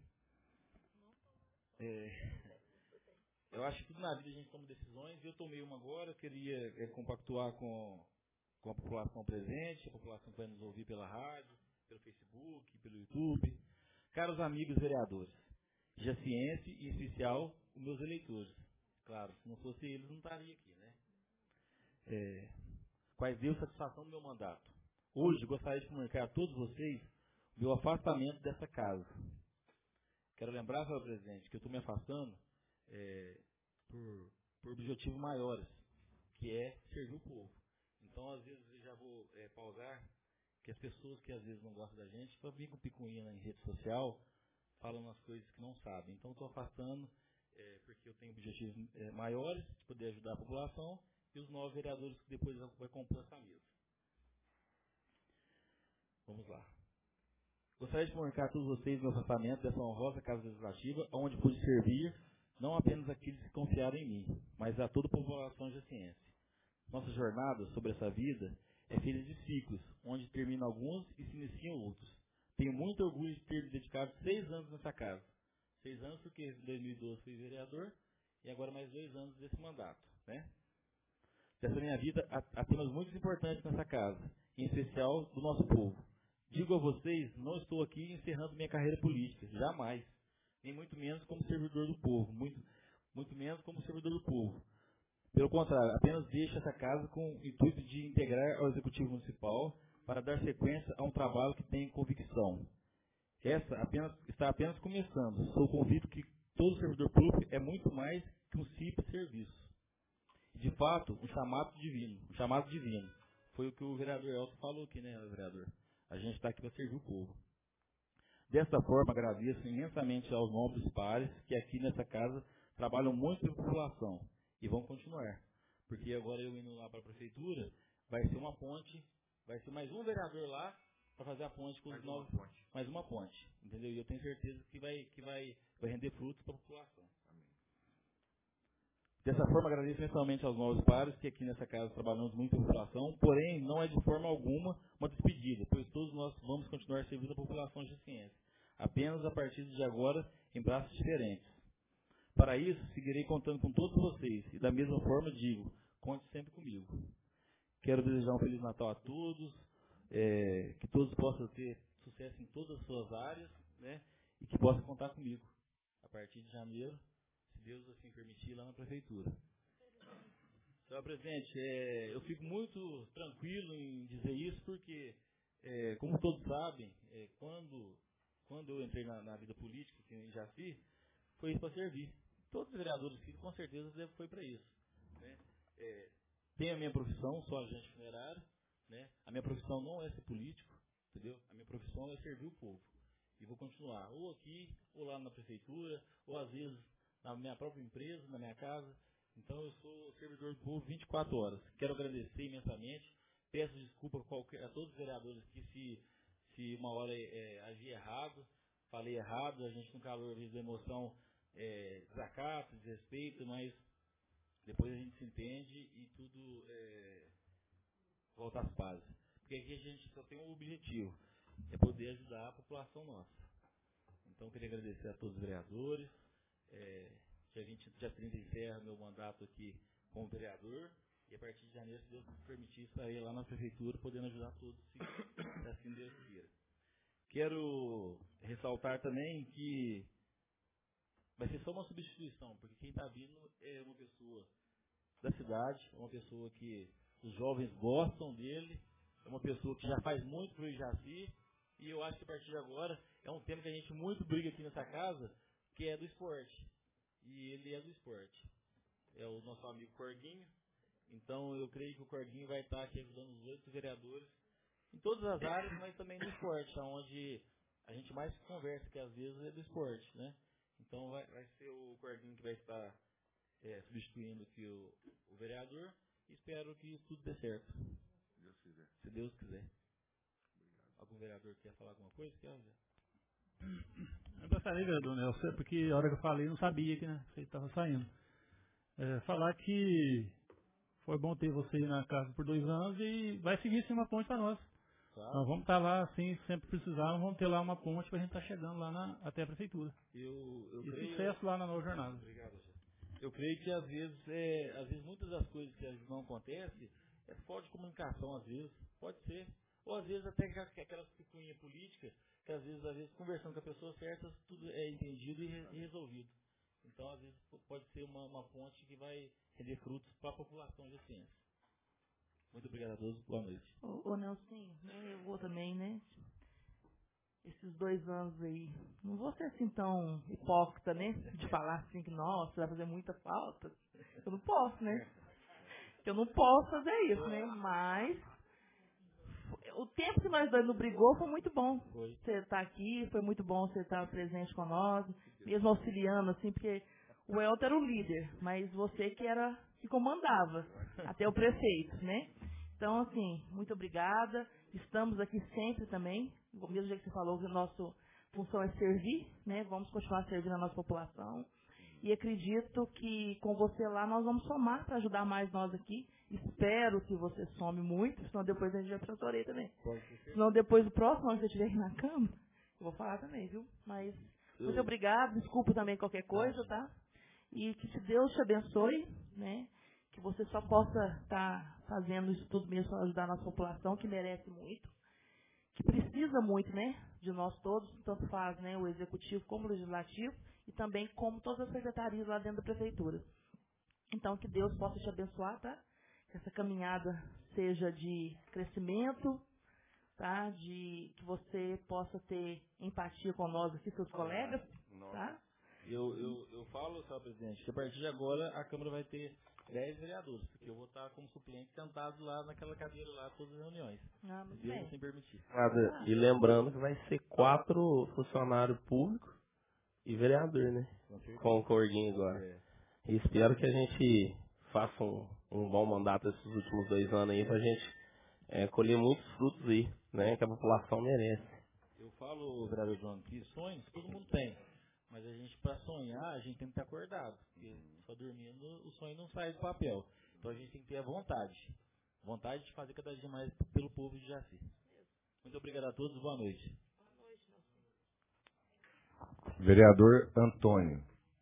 Speaker 7: Eu acho que tudo na vida a gente toma decisões, e eu tomei uma agora. Eu queria compactuar com a população presente, a população que vai nos ouvir pela rádio, pelo Facebook, pelo YouTube. Caros amigos vereadores, jaciense e, em especial, os meus eleitores. Claro, se não fosse eles, não estaria aqui, né? Quais deu satisfação do meu mandato. Hoje, gostaria de comunicar a todos vocês o meu afastamento dessa casa. Quero lembrar, senhor presidente, que eu estou me afastando por objetivos maiores, que é servir o povo. Então, às vezes, eu já vou pausar, que as pessoas que às vezes não gostam da gente, vir com picuinha em rede social, falam umas coisas que não sabem. Então, estou afastando, porque eu tenho objetivos maiores, de poder ajudar a população, e os 9 vereadores que depois vai compor essa mesa. Vamos lá. Gostaria de comunicar a todos vocês o meu afastamento dessa honrosa Casa Legislativa, onde pude servir não apenas aqueles que confiaram em mim, mas a toda a população jaciense. Nossa jornada sobre essa vida é feita de ciclos, onde terminam alguns e se iniciam outros. Tenho muito orgulho de ter dedicado 6 anos nessa casa. 6 anos porque em 2012 fui vereador, e agora mais 2 anos desse mandato, né? Dessa minha vida, há temas muito importantes nessa casa, em especial do nosso povo. Digo a vocês, não estou aqui encerrando minha carreira política, jamais. Nem muito menos como servidor do povo, muito menos como servidor do povo. Pelo contrário, apenas deixo essa casa com o intuito de integrar ao Executivo Municipal para dar sequência a um trabalho que tem convicção. Essa está apenas começando. Sou convicto que todo servidor público é muito mais que um simples serviço. De fato, um chamado divino. Foi o que o vereador Elton falou aqui, né, vereador? A gente está aqui para servir o povo. Desta forma, agradeço imensamente aos nobres pares que aqui nessa casa trabalham muito pela população e vão continuar. Porque agora eu indo lá para a prefeitura, vai ser uma ponte, vai ser mais um vereador lá para fazer a ponte com os novos. Mais uma ponte, entendeu? E eu tenho certeza que vai render frutos para a população. Amém. Dessa forma, agradeço imensamente aos novos pares que aqui nessa casa trabalhamos muito pela população, porém não é de forma alguma uma despedida, pois todos nós vamos continuar servindo a população de ciência, apenas a partir de agora em braços diferentes. Para isso, seguirei contando com todos vocês e da mesma forma digo, conte sempre comigo. Quero desejar um Feliz Natal a todos, que todos possam ter sucesso em todas as suas áreas, né, e que possam contar comigo a partir de janeiro, se Deus assim permitir, lá na prefeitura. Senhor presidente, eu fico muito tranquilo em dizer isso porque, como todos sabem, quando eu entrei na vida política aqui em Jaci, foi isso para servir. Todos os vereadores aqui, com certeza, foi para isso. Né? Tenho a minha profissão, sou agente funerário, né? A minha profissão não é ser político, entendeu? A minha profissão é servir o povo. E vou continuar, ou aqui, ou lá na prefeitura, ou às vezes na minha própria empresa, na minha casa. Então eu sou servidor do povo 24 horas. Quero agradecer imensamente. Peço desculpa a todos os vereadores que se uma hora agi errado, falei errado, a gente no calor às vezes da emoção desacata, desrespeita, mas depois a gente se entende e tudo volta às pazes. Porque aqui a gente só tem um objetivo, é poder ajudar a população nossa. Então eu queria agradecer a todos os vereadores. Dia 30 encerra meu mandato aqui como vereador e a partir de janeiro, se Deus nos permitir, estarei lá na prefeitura podendo ajudar todos, se assim Deus queira. Quero ressaltar também que vai ser só uma substituição, porque quem está vindo é uma pessoa da cidade, uma pessoa que os jovens gostam dele, é uma pessoa que já faz muito para o Jaci, e eu acho que a partir de agora é um tema que a gente muito briga aqui nessa casa, que é do esporte. E ele é do esporte. É o nosso amigo Corguinho. Então eu creio que o Corguinho vai estar aqui ajudando os 8 vereadores em todas as áreas, mas também no esporte, onde a gente mais conversa, que às vezes é do esporte, né? Então vai ser o Corguinho que vai estar substituindo aqui o vereador, e espero que tudo dê certo.
Speaker 5: Deus quiser.
Speaker 7: Se Deus quiser.
Speaker 5: Obrigado.
Speaker 7: Algum vereador quer falar alguma coisa?
Speaker 3: Eu gostaria, vereador Nelson, porque a hora que eu falei, eu não sabia que você estava saindo. Falar que foi bom ter você aí na casa por 2 anos e vai seguir sim uma ponte para nós.
Speaker 7: Claro.
Speaker 3: Nós vamos estar lá, assim, sempre precisar, vamos ter lá uma ponte para a gente estar chegando lá até a prefeitura.
Speaker 7: Eu
Speaker 3: e
Speaker 7: creio...
Speaker 3: sucesso lá na nova jornada.
Speaker 7: Obrigado, gente. Eu creio que às vezes muitas das coisas que às vezes não acontecem é falta de comunicação, às vezes, pode ser. Ou às vezes até aquelas picuinhas políticas, que às vezes conversando com a pessoa certa, tudo é entendido e resolvido. Então, às vezes, pode ser uma ponte que vai render frutos para a população de ciência. Muito obrigado a todos, boa noite.
Speaker 2: Ô Nelson, eu vou também, né? Esses 2 anos aí, não vou ser assim tão hipócrita, né? De falar assim que, nossa, vai fazer muita falta. Eu não posso, né? Eu não posso fazer isso, né? Mas o tempo que nós dois não brigou foi muito bom.
Speaker 7: Foi.
Speaker 2: Você estar aqui, foi muito bom você estar presente com nós, mesmo auxiliando, assim, porque o Elton era o líder, mas você que comandava, até o prefeito, né? Então, assim, muito obrigada. Estamos aqui sempre também, do mesmo jeito que você falou, que a nossa função é servir, né? Vamos continuar servindo a nossa população. E acredito que com você lá nós vamos somar para ajudar mais nós aqui. Espero que você some muito, senão depois a gente vai para a Torei também. Senão depois do próximo ano que você estiver aqui na cama, eu vou falar também, viu? Mas muito obrigado, desculpa também qualquer coisa, tá? E que Deus te abençoe, né? Que você só possa estar fazendo isso tudo mesmo para ajudar a nossa população, que merece muito. que precisa muito, né, de nós todos, tanto faz, né, o executivo como o legislativo, e também como todas as secretarias lá dentro da prefeitura. Então, que Deus possa te abençoar, tá? Que essa caminhada seja de crescimento, tá? De que você possa ter empatia com nós aqui, seus colegas, tá?
Speaker 7: Eu falo, senhor presidente, que a partir de agora a Câmara vai ter 10 vereadores, porque eu vou estar como suplente sentado lá naquela cadeira lá, todas as reuniões.
Speaker 2: Muito
Speaker 7: Deus
Speaker 2: bem.
Speaker 7: assim permitir.
Speaker 4: E lembrando que vai ser 4 funcionários públicos e vereador, né? Com o Cordinho agora. E espero que a gente faça um bom mandato esses últimos 2 anos aí pra gente colher muitos frutos aí, né? Que a população merece.
Speaker 7: Eu falo, vereador João, que sonhos todo mundo tem. Mas a gente, para sonhar, a gente tem que estar acordado. Porque só dormindo, o sonho não sai do papel. Então a gente tem que ter a vontade. Vontade de fazer cada dia mais pelo povo de Jaci. Muito obrigado a todos, boa noite.
Speaker 5: Vereador Antônio.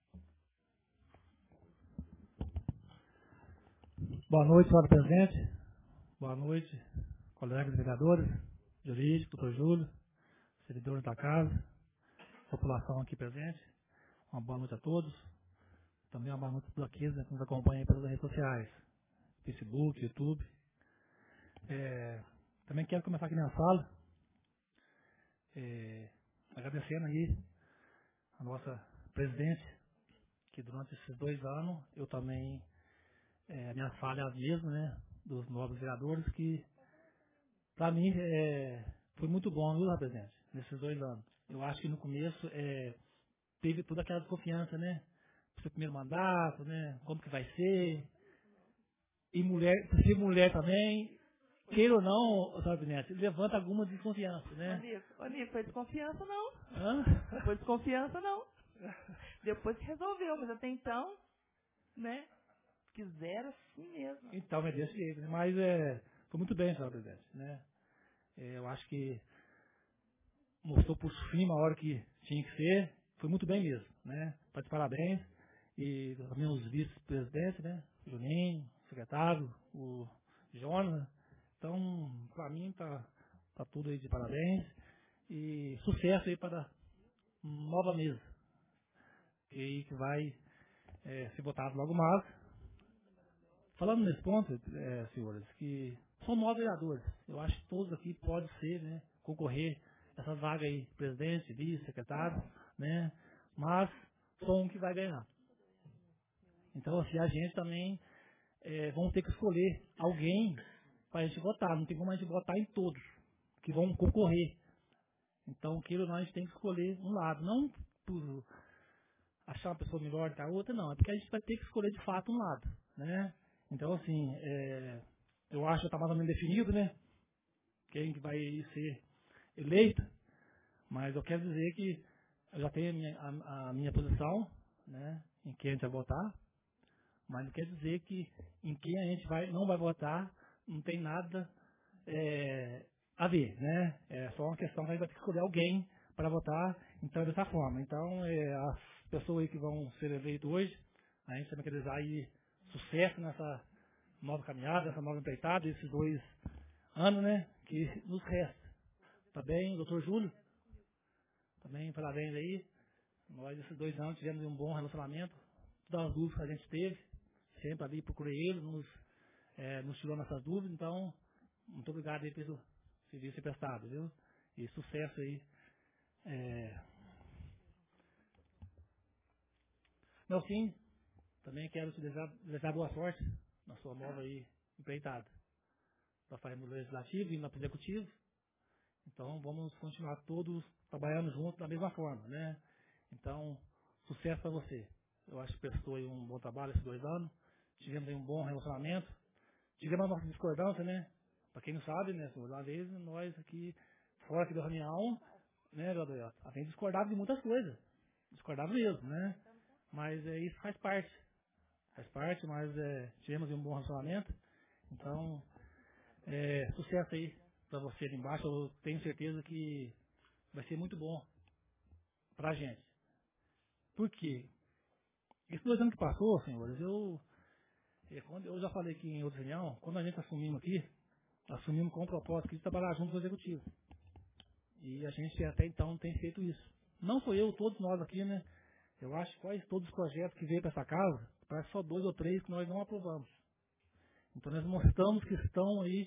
Speaker 8: Boa noite, senhora presidente. Boa noite, colegas vereadores, jurídico, doutor Júlio, servidores da casa, população aqui presente. Uma boa noite a todos. Também uma boa noite para aqueles que nos acompanham pelas redes sociais, Facebook, YouTube. Também quero começar aqui na sala, agradecendo aí a nossa presidente, que durante esses 2 anos eu também, a minha falha é a mesma, né, dos novos vereadores, que para mim foi muito bom, viu, presidente, nesses 2 anos. Eu acho que no começo teve toda aquela desconfiança, né, pro seu primeiro mandato, né, como que vai ser, e por ser mulher também, queira ou não, senhora presidente, levanta alguma desconfiança, né.
Speaker 2: Ô, Nico, foi desconfiança não.
Speaker 8: Hã?
Speaker 2: Não foi desconfiança não. Depois que resolveu, mas até então, né, quiseram assim mesmo.
Speaker 8: Então, é desse jeito, né? Mas foi muito bem, senhora presidente, né. Eu acho que mostrou por cima a hora que tinha que ser, foi muito bem mesmo, né. Tá de parabéns. E também os vice-presidentes, né, o Juninho, o secretário, o Jonas. Então, para mim, tá tudo aí de parabéns. E sucesso aí para a nova mesa, que vai ser votado logo mais. Falando nesse ponto, senhores, que são 9 vereadores. Eu acho que todos aqui podem ser, né, concorrer essa vaga aí, presidente, vice, secretário, né, mas só um que vai ganhar. Então, assim, a gente também vamos ter que escolher alguém para a gente votar. Não tem como a gente votar em todos que vão concorrer. Então, queira ou não, a gente tem que escolher um lado. Não por achar uma pessoa melhor que a outra, não. É porque a gente vai ter que escolher, de fato, um lado, né? Então, assim, eu acho que está mais ou menos definido, né? Quem que vai ser eleito. Mas eu quero dizer que eu já tenho a minha posição, né? Em quem a gente vai votar. Mas não quer dizer que em quem a gente não vai votar não tem nada a ver, né? É só uma questão que a gente vai ter que escolher alguém para votar, então, dessa forma. Então, as pessoas aí que vão ser eleitas hoje, a gente também quer desejar aí sucesso nessa nova caminhada, nessa nova empreitada, esses 2 anos, né, que nos resta. Tá bem, doutor Júlio? Também, parabéns aí. Nós, esses 2 anos, tivemos um bom relacionamento. Todas as dúvidas que a gente teve, sempre ali procurei ele, nos tirou nossas dúvidas. Então, muito obrigado aí pelo serviço prestado, viu? E sucesso aí. Nelson, também quero te desejar boa sorte na sua nova aí empreitada. Está fazendo no legislativo e no executivo. Então, vamos continuar todos trabalhando juntos da mesma forma, né? Então, sucesso para você. Eu acho que prestou aí um bom trabalho esses 2 anos. Tivemos aí um bom relacionamento. Tivemos a nossa discordância, né? Para quem não sabe, né, senhor, às vezes nós aqui, fora aqui da reunião, né, vereador, a gente discordava de muitas coisas. Discordava mesmo, né? Mas isso faz parte. Faz parte, mas tivemos um bom relacionamento. Então, sucesso aí para você ali embaixo. Eu tenho certeza que vai ser muito bom para a gente. Por quê? Esses 2 anos que passou, senhores, eu já falei aqui em outra reunião, quando a gente assumimos aqui, assumimos com o propósito de trabalhar junto com o executivo. E a gente até então tem feito isso. Não sou eu, todos nós aqui, né? Eu acho que quase todos os projetos que veio para essa casa, parece só 2 ou 3 que nós não aprovamos. Então nós mostramos que estão aí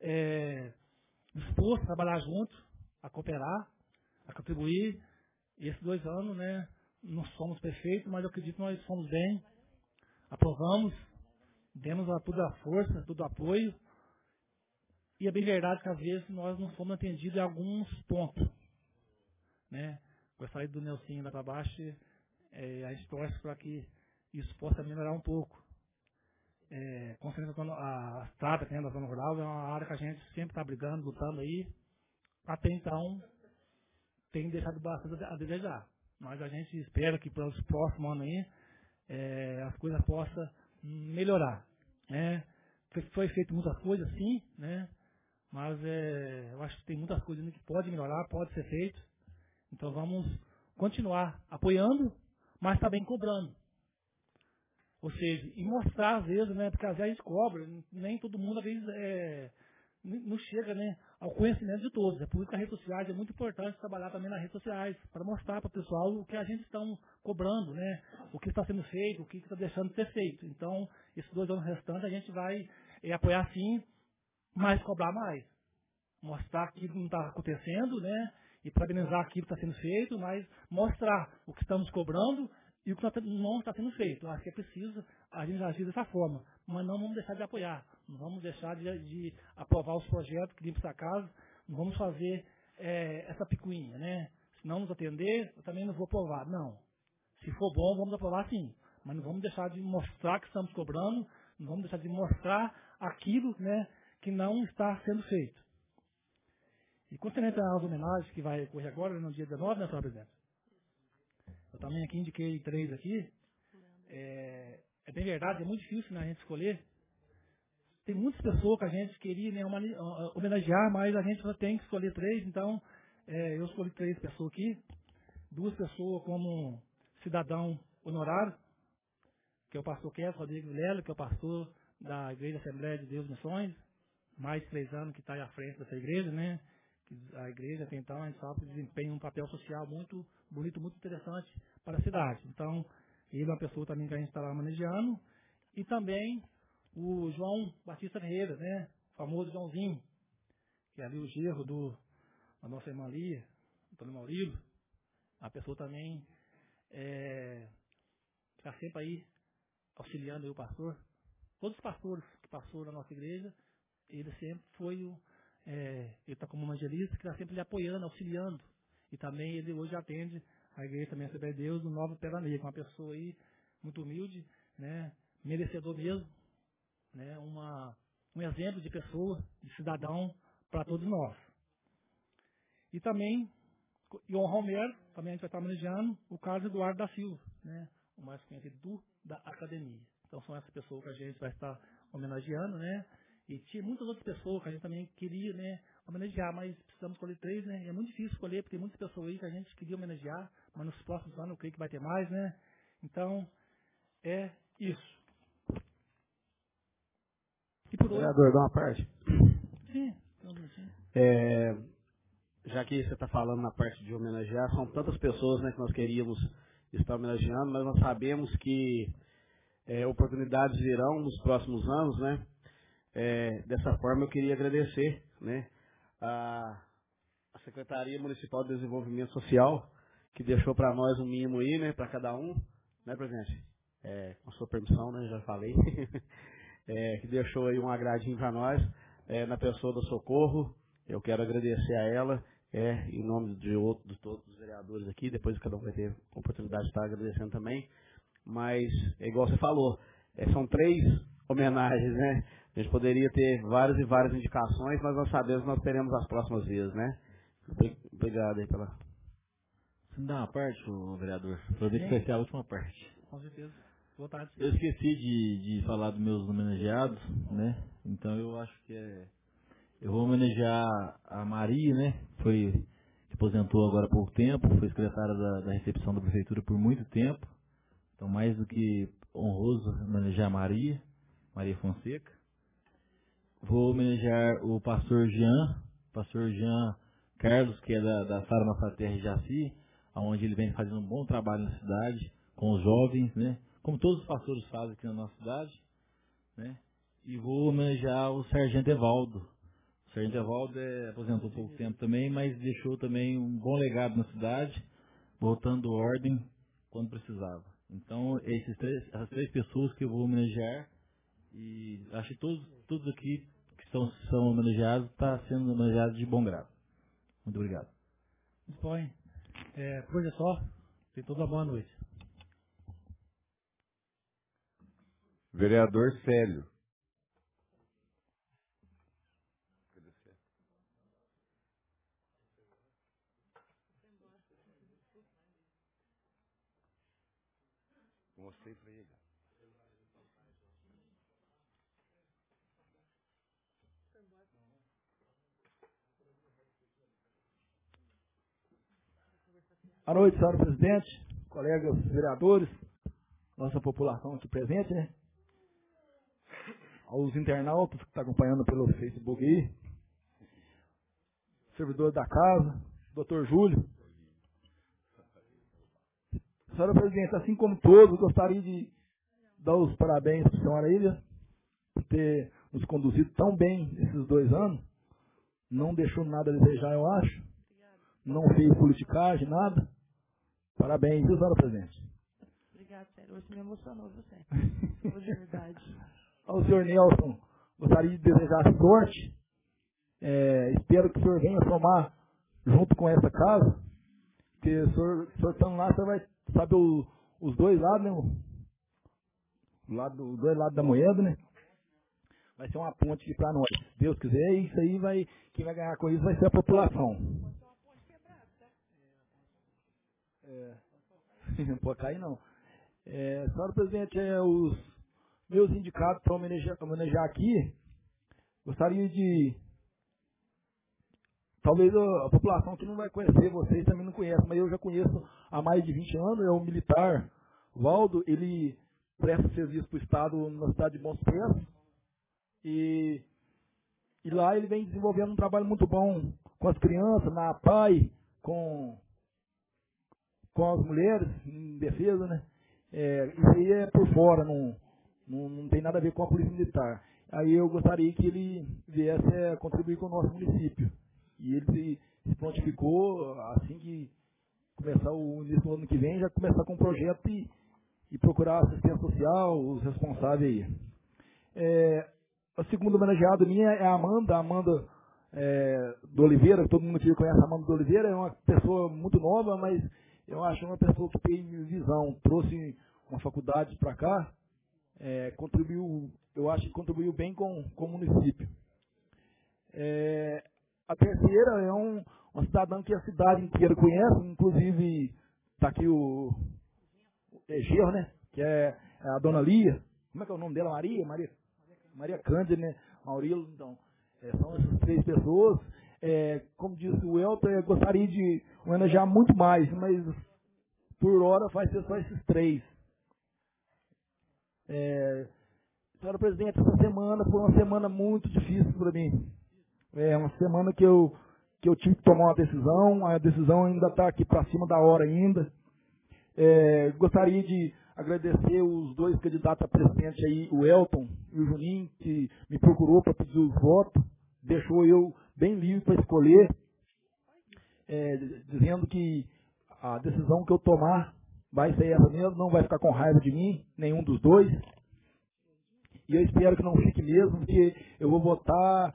Speaker 8: dispostos a trabalhar juntos, a cooperar, a contribuir. E esses 2 anos, né, não somos perfeitos, mas eu acredito que nós fomos bem, aprovamos, demos toda a força, todo o apoio. E é bem verdade que às vezes nós não fomos atendidos em alguns pontos. Né? Gostaria do Nelsinho lá para baixo, a gente torce para que isso possa melhorar um pouco. Com certeza a estrada da zona rural é uma área que a gente sempre está brigando, lutando aí. Até então tem deixado bastante a desejar. Mas a gente espera que para os próximos anos aí as coisas possam melhorar. Né? Foi feito muitas coisas, sim, né? Mas eu acho que tem muitas coisas ainda que pode melhorar, pode ser feito. Então vamos continuar apoiando, mas também cobrando. Ou seja, e mostrar às vezes, né? Porque às vezes a gente cobra, nem todo mundo às vezes não chega, né, ao conhecimento de todos. É por isso que as redes sociais é muito importante trabalhar também nas redes sociais, para mostrar para o pessoal o que a gente está cobrando, né? O que está sendo feito, o que está deixando de ser feito. Então, esses 2 anos restantes a gente vai apoiar sim, mas cobrar mais. Mostrar aquilo que não está acontecendo, né? E parabenizar aquilo que está sendo feito, mas mostrar o que estamos cobrando e o que não está sendo feito. Eu acho que é preciso a gente agir dessa forma. Mas não vamos deixar de apoiar. Não vamos deixar de aprovar os projetos que vêm para essa casa. Não vamos fazer essa picuinha, né? Se não nos atender, eu também não vou aprovar. Não. Se for bom, vamos aprovar sim. Mas não vamos deixar de mostrar que estamos cobrando. Não vamos deixar de mostrar aquilo, né, que não está sendo feito. E concernente às homenagens que vai ocorrer agora, no dia 19, né, senhora presidente? Eu também aqui indiquei 3 aqui. É bem verdade, é muito difícil, né, a gente escolher. Tem muitas pessoas que a gente queria, né, homenagear, mas a gente só tem que escolher 3. Então, eu escolhi 3 pessoas aqui. 2 pessoas como cidadão honorário, que é o pastor Kevin Rodrigues Vilela, que é o pastor da Igreja Assembleia de Deus Missões. Mais de 3 anos que está aí à frente dessa igreja, né? A igreja, até então, a gente sabe que desempenha um papel social muito bonito, muito interessante para a cidade. Então, ele é uma pessoa também que a gente está lá manejando. E também o João Batista Ferreira, né? O famoso Joãozinho, que é ali o genro da nossa irmã Lia, Antônio Maurílio. A pessoa também está sempre aí auxiliando o pastor. Todos os pastores que passaram na nossa igreja, ele sempre foi ele está como evangelista, que está sempre lhe apoiando, auxiliando. E também ele hoje atende a igreja também, Assembleia de Deus, no Nova Pedra Negra, uma pessoa aí muito humilde, né, merecedor mesmo, né, um exemplo de pessoa, de cidadão para todos nós. E também, João Romero, também a gente vai estar manejando o Carlos Eduardo da Silva, né, o mais conhecido da academia. Então são essas pessoas que a gente vai estar homenageando, né? E tinha muitas outras pessoas que a gente também queria, né, homenagear, mas precisamos escolher 3, né? E é muito difícil escolher, porque tem muitas pessoas aí que a gente queria homenagear, mas nos próximos anos eu creio que vai ter mais, né? Então, é isso. E por outro...
Speaker 6: Vereador, dá uma parte.
Speaker 8: Sim, um minutinho.
Speaker 6: Já que você está falando na parte de homenagear, são tantas pessoas, né, que nós queríamos estar homenageando, mas nós sabemos que oportunidades virão nos próximos anos, né? Dessa forma, eu queria agradecer, né, a Secretaria Municipal de Desenvolvimento Social, que deixou para nós um mimo aí, né, para cada um, né, presidente? Com sua permissão, né, já falei, que deixou aí um agradinho para nós, na pessoa do Socorro. Eu quero agradecer a ela, em nome de todos os vereadores aqui, depois cada um vai ter oportunidade de estar agradecendo também, mas, igual você falou, são 3 homenagens, né? A gente poderia ter várias e várias indicações, mas nós sabemos que nós teremos as próximas vezes, né? Obrigado aí pela...
Speaker 7: Você me dá uma parte, vereador? Aproveita que vai ser a última parte.
Speaker 8: Com certeza. Boa tarde.
Speaker 7: Eu esqueci de falar dos meus homenageados, né? Então eu acho que eu vou homenagear a Maria, né? Que aposentou agora há pouco tempo, foi secretária da recepção da prefeitura por muito tempo. Então, mais do que honroso homenagear a Maria Fonseca. Vou homenagear o pastor Jean. O pastor Jean Carlos, que é da Sara Nossa Terra em Jaci, onde ele vem fazendo um bom trabalho na cidade, com os jovens, né? Como todos os pastores fazem aqui na nossa cidade, né? E vou homenagear o Sargento Evaldo. O Sargento Evaldo aposentou há pouco tempo também, mas deixou também um bom legado na cidade, botando ordem quando precisava. Então, essas três pessoas que eu vou homenagear, e acho que todos aqui que são homenageados, estão sendo homenageados de bom grado. Muito obrigado.
Speaker 8: Dispõe. Por hoje é só. Tem toda uma boa noite.
Speaker 5: Vereador Célio. Mostrei para ele.
Speaker 9: Boa noite, senhora presidente, colegas vereadores, nossa população aqui presente, né? Aos internautas que estão acompanhando pelo Facebook aí, servidor da casa, doutor Júlio. Senhora presidente, assim como todos, gostaria de dar os parabéns para a senhora aí, né? Por ter nos conduzido tão bem esses 2 anos. Não deixou nada a desejar, eu acho. Não fez politicagem, nada. Parabéns, viu, senhora presidente?
Speaker 2: Obrigada, sério. Hoje me emocionou, viu, sério? De verdade.
Speaker 9: Ao senhor Nelson, gostaria de desejar sorte. Espero que o senhor venha somar junto com essa casa. Porque o senhor estando lá, você vai saber os dois lados, né? Os dois lados da moeda, né? Vai ser uma ponte aqui para nós. Se Deus quiser, isso aí quem vai ganhar com isso vai ser a população. Não pode cair, não. Senhora presidente, os meus indicados para homenagear aqui, gostaria de... Talvez a população que não vai conhecer, vocês também não conhecem, mas eu já conheço há mais de 20 anos, é o militar Valdo, ele presta serviço para o Estado na cidade de Bom Sucesso, e lá ele vem desenvolvendo um trabalho muito bom com as crianças, na APAI, com as mulheres, em defesa, né? Isso aí é por fora, não tem nada a ver com a Polícia Militar. Aí eu gostaria que ele viesse a contribuir com o nosso município. E ele se prontificou, assim que começar o início do ano que vem, já começar com o projeto e procurar assistência social, os responsáveis aí. A segunda homenageada minha é a Amanda do Oliveira, todo mundo aqui conhece a Amanda do Oliveira, é uma pessoa muito nova, mas eu acho uma pessoa que tem visão, trouxe uma faculdade para cá, eu acho que contribuiu bem com o município. A terceira é uma cidadã que a cidade inteira conhece, inclusive está aqui o Gerro, né? Que é a dona Lia. Como é que é o nome dela? Maria Cândida, né? Maurilo, então. São essas 3 pessoas. Como disse o Elton, eu gostaria de homenagear muito mais, mas por hora vai ser só esses 3. Senhora presidente, essa semana foi uma semana muito difícil para mim. Uma semana que eu tive que tomar uma decisão, a decisão ainda está aqui para cima da hora ainda. Gostaria de agradecer os 2 candidatos a presidente aí, o Elton e o Juninho, que me procurou para pedir os votos, deixou eu bem livre para escolher, dizendo que a decisão que eu tomar vai ser essa mesmo, não vai ficar com raiva de mim, nenhum dos 2. E eu espero que não fique mesmo, porque eu vou votar...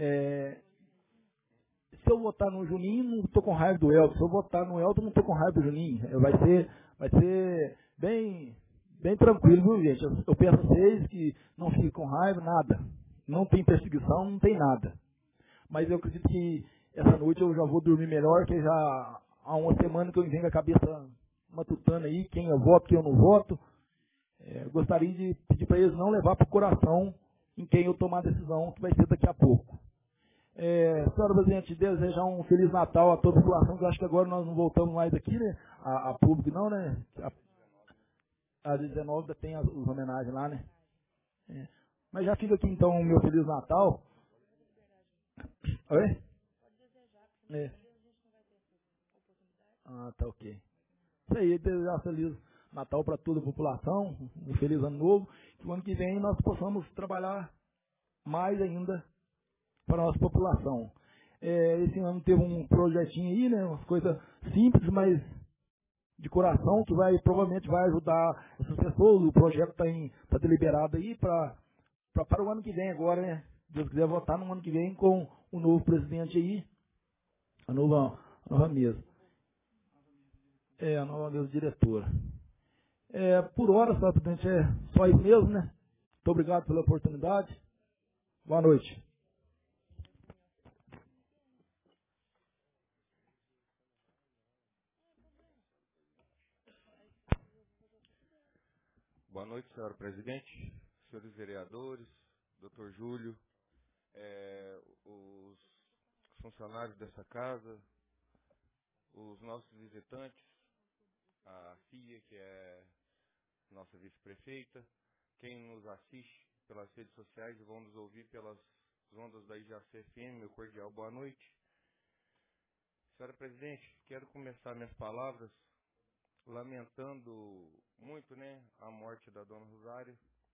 Speaker 9: se eu votar no Juninho, não estou com raiva do Elton. Se eu votar no Elton, não estou com raiva do Juninho. Vai ser bem tranquilo, viu, gente? Eu peço a vocês que não fiquem com raiva, nada. Não tem perseguição, não tem nada. Mas eu acredito que essa noite eu já vou dormir melhor, que já há uma semana que eu venho com a cabeça matutando aí, quem eu voto, quem eu não voto. Gostaria de pedir para eles não levar para o coração em quem eu tomar a decisão, que vai ser daqui a pouco. Senhora presidente, desejar um Feliz Natal a toda a população, que eu acho que agora nós não voltamos mais aqui, né? A público não, né? Às 19 tem as homenagens lá, né? Mas já fica aqui então o meu Feliz Natal. Oi? Ah, tá ok. Isso aí, desejar Feliz Natal para toda a população, um feliz ano novo, que o ano que vem nós possamos trabalhar mais ainda para a nossa população. Esse ano teve um projetinho aí, né, umas coisas simples, mas de coração, que provavelmente vai ajudar essas pessoas. O projeto está deliberado aí para o ano que vem agora, né? Se Deus quiser votar no ano que vem com o novo presidente aí, a nova mesa. A nova mesa diretora. Por hora, senhor presidente, só isso mesmo, né? Muito obrigado pela oportunidade. Boa noite.
Speaker 5: Boa noite, senhora presidente, senhores vereadores, doutor Júlio, os funcionários dessa casa, os nossos visitantes, a Fia, que é nossa vice-prefeita, quem nos assiste pelas redes sociais e vão nos ouvir pelas ondas da IJC FM, meu cordial boa noite. Senhora presidente, quero começar minhas palavras lamentando muito, né, a morte da dona Rosário,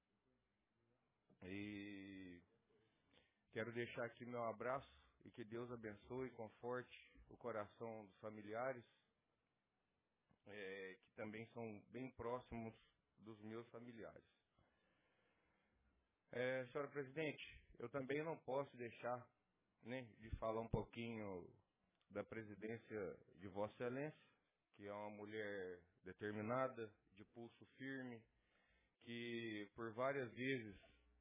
Speaker 5: e quero deixar aqui meu abraço e que Deus abençoe e conforte o coração dos familiares, que também são bem próximos dos meus familiares. Senhora presidente, eu também não posso deixar, né, de falar um pouquinho da presidência de Vossa Excelência, que é uma mulher determinada, de pulso firme, que por várias vezes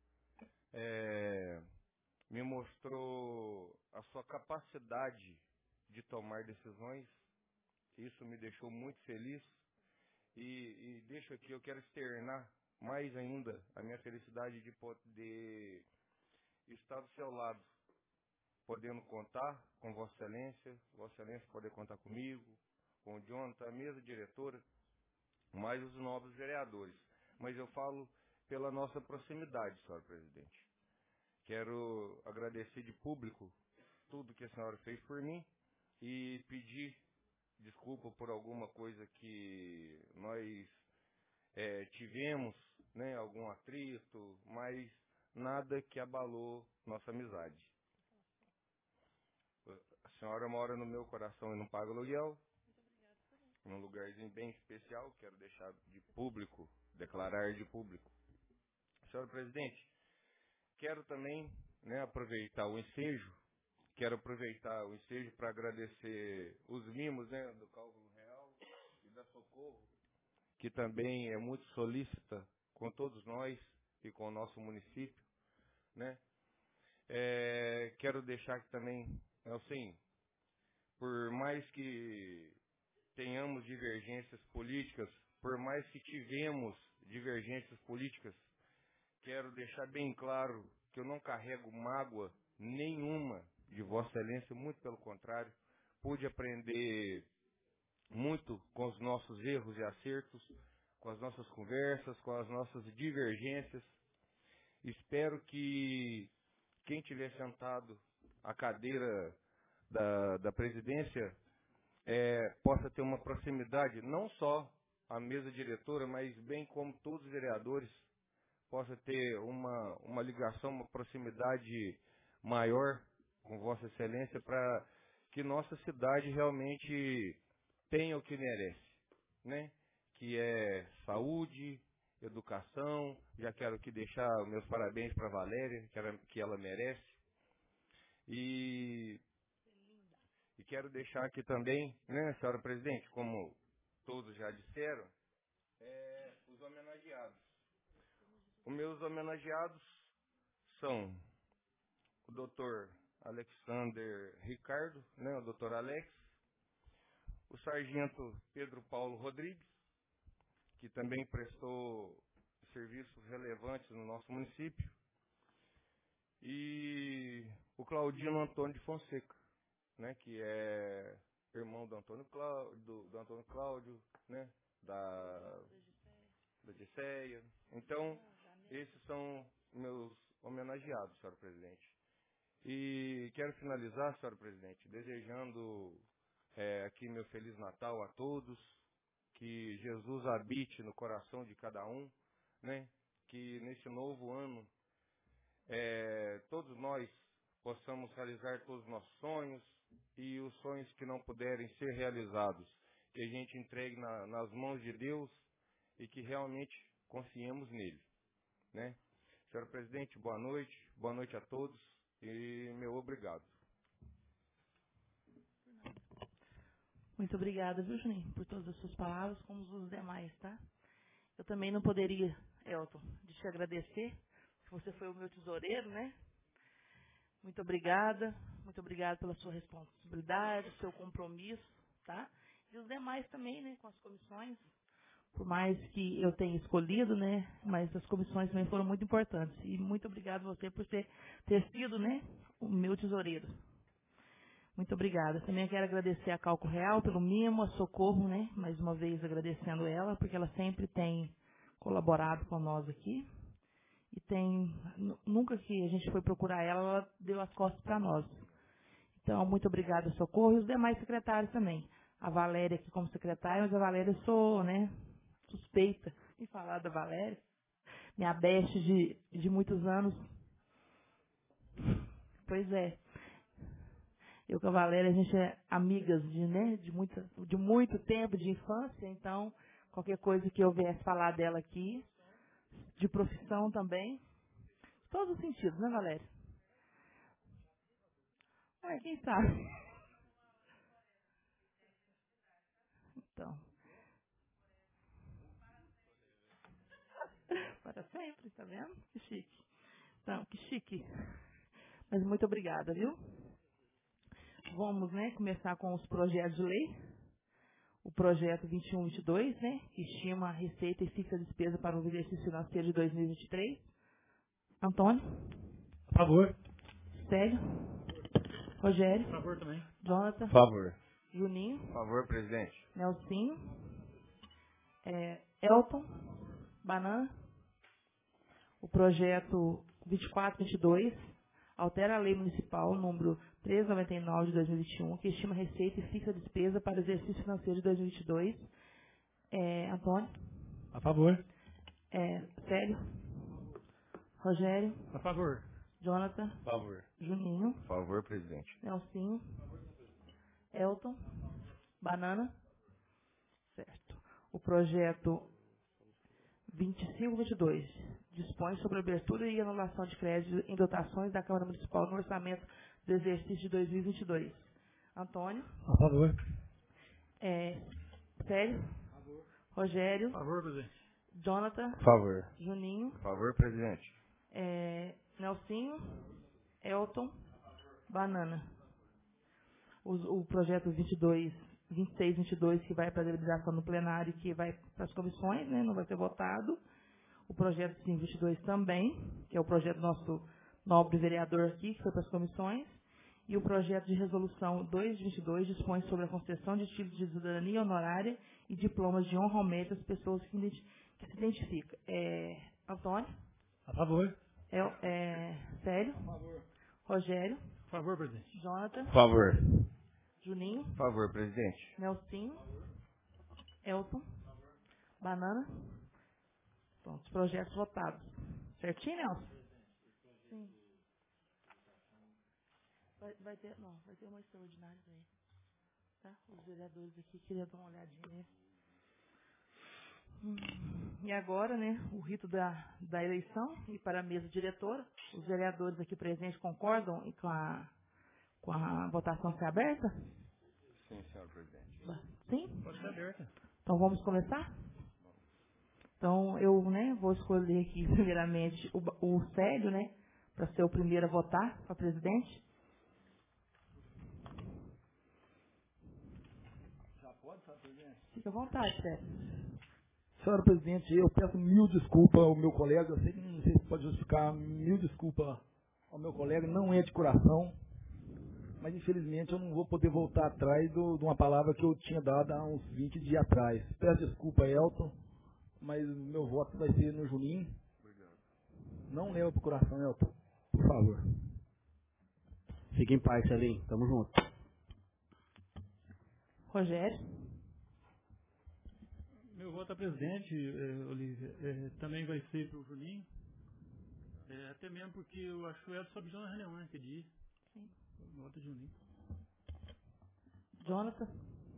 Speaker 5: me mostrou a sua capacidade de tomar decisões. Isso me deixou muito feliz e deixo aqui, eu quero externar mais ainda a minha felicidade de poder estar do seu lado, podendo contar com Vossa Excelência poder contar comigo, com o Jonathan, a mesa diretora, mais os novos vereadores. Mas eu falo pela nossa proximidade, senhora presidente. Quero agradecer de público tudo que a senhora fez por mim e pedir desculpa por alguma coisa que nós tivemos, né, algum atrito, mas nada que abalou nossa amizade. A senhora mora no meu coração e não paga aluguel, num lugarzinho bem especial, quero deixar de público, declarar de público. Senhora presidente, quero também, né, aproveitar o ensejo para agradecer os mimos, né, do Cálculo Real e da Socorro, que também é muito solícita com todos nós e com o nosso município, né. Quero deixar aqui também, assim, por mais que tenhamos divergências políticas, por mais que tivemos divergências políticas, quero deixar bem claro que eu não carrego mágoa nenhuma de Vossa Excelência, muito pelo contrário, pude aprender muito com os nossos erros e acertos, com as nossas conversas, com as nossas divergências. Espero que quem tiver sentado à cadeira da presidência possa ter uma proximidade, não só a mesa diretora, mas bem como todos os vereadores, possa ter uma ligação, uma proximidade maior com Vossa Excelência, para que nossa cidade realmente tenha o que merece, né? Que é saúde, educação. Já quero aqui deixar meus parabéns para a Valéria, que ela merece. E quero deixar aqui também, né, senhora presidente, como todos já disseram, os homenageados. Os meus homenageados são o doutor Alexander Ricardo, né, o doutor Alex, o sargento Pedro Paulo Rodrigues, que também prestou serviços relevantes no nosso município, e o Claudino Antônio de Fonseca, né, que é irmão do Antônio Cláudio, né, da Giseia. Então, esses são meus homenageados, senhora presidente. E quero finalizar, senhora presidente, desejando aqui meu Feliz Natal a todos, que Jesus habite no coração de cada um, né? Que nesse novo ano todos nós possamos realizar todos os nossos sonhos e os sonhos que não puderem ser realizados, que a gente entregue nas mãos de Deus e que realmente confiemos nele, né? Senhor presidente, boa noite a todos e meu obrigado.
Speaker 2: Muito obrigada, viu, Juninho, por todas as suas palavras, como os demais, tá? Eu também não poderia, Elton, de te agradecer, que você foi o meu tesoureiro, né? Muito obrigada pela sua responsabilidade, seu compromisso, tá? E os demais também, né, com as comissões, por mais que eu tenha escolhido, né, mas as comissões também foram muito importantes. E muito obrigado a você por ter sido, né, o meu tesoureiro. Muito obrigada. Também quero agradecer a Cálculo Real pelo mimo, a Socorro, né? Mais uma vez agradecendo ela, porque ela sempre tem colaborado com nós aqui. E nunca que a gente foi procurar ela, ela deu as costas para nós. Então, muito obrigada, Socorro, e os demais secretários também. A Valéria aqui como secretária, mas a Valéria eu sou, né, suspeita em falar da Valéria. Minha beste de muitos anos. Pois é. Eu com a Valéria, a gente é amigas de muito tempo, de infância, então qualquer coisa que eu viesse falar dela aqui, de profissão também, todos os sentidos, né, Valéria? Quem sabe? Então. Para sempre, tá vendo? Que chique. Então, que chique. Mas muito obrigada, viu? Vamos, né, começar com os projetos de lei. O projeto 2122, né, que estima a receita e fixa a despesa para o exercício financeiro de 2023. Antônio?
Speaker 8: A favor.
Speaker 2: Célio? Rogério?
Speaker 8: A favor também.
Speaker 2: Jonathan?
Speaker 4: A favor.
Speaker 2: Juninho?
Speaker 5: Por favor, presidente.
Speaker 2: Nelsinho? Elton? Banana? O projeto 2422 altera a lei municipal número 399 de 2021, que estima receita e fixa a despesa para o exercício financeiro de 2022. Antônio?
Speaker 8: A favor.
Speaker 2: Célio? Rogério?
Speaker 8: A favor.
Speaker 2: Jonathan?
Speaker 4: A favor.
Speaker 2: Juninho?
Speaker 5: Por favor, presidente.
Speaker 2: Nelsinho? Elton? Banana? Certo. O projeto 2522 dispõe sobre a abertura e anulação de crédito em dotações da Câmara Municipal no orçamento do exercício de 2022. Antônio?
Speaker 8: A favor.
Speaker 2: Célio?
Speaker 8: A favor.
Speaker 2: Rogério?
Speaker 8: A favor, presidente.
Speaker 2: Jonathan?
Speaker 4: A favor.
Speaker 2: Juninho?
Speaker 5: Por favor, presidente.
Speaker 2: Nelsinho? Elton? Banana. O projeto 2622, que vai para a deliberação no plenário, que vai para as comissões, né, não vai ser votado. O projeto 522 também, que é o projeto do nosso nobre vereador aqui, que foi para as comissões. E o projeto de resolução 222 dispõe sobre a concessão de títulos de cidadania honorária e diplomas de honra ao mérito às pessoas que se identificam. Antônio?
Speaker 8: A favor.
Speaker 2: Célio?
Speaker 8: A favor.
Speaker 2: Rogério?
Speaker 8: A favor, presidente.
Speaker 2: Jonathan?
Speaker 4: A favor.
Speaker 2: Juninho?
Speaker 5: Por favor, presidente.
Speaker 2: Nelsinho? Elton? Banana? Pronto, os projetos votados. Certinho, Nelson? Sim. Vai ter uma extraordinária aí. Tá? Os vereadores aqui queriam dar uma olhadinha nesse. E agora, né, o rito da eleição e para a mesa diretora. Os vereadores aqui presentes concordam com a votação ser aberta?
Speaker 5: Sim, senhor presidente.
Speaker 2: Sim?
Speaker 8: Pode ser aberta.
Speaker 2: Então vamos começar? Então eu, né, vou escolher aqui primeiramente o Célio, né, para ser o primeiro a votar para presidente.
Speaker 9: Já pode, senhor presidente?
Speaker 2: Fique à vontade, Célio.
Speaker 9: Senhora presidente, eu peço mil desculpas ao meu colega, eu sei que não sei se pode justificar, mil desculpas ao meu colega, não é de coração, mas infelizmente eu não vou poder voltar atrás de uma palavra que eu tinha dado há uns 20 dias atrás. Peço desculpa, Elton, mas meu voto vai ser no Juninho.
Speaker 5: Obrigado.
Speaker 9: Não leva pro coração, Elton, por favor.
Speaker 6: Fique em paz, Celinho. Tamo junto.
Speaker 2: Rogério.
Speaker 8: Meu voto a presidente, Olívia, também vai ser para o Juninho. Até mesmo porque eu acho que o Elton só pediu na reunião, né? Que dia.
Speaker 2: Sim.
Speaker 8: Voto Juninho.
Speaker 2: Jonathan.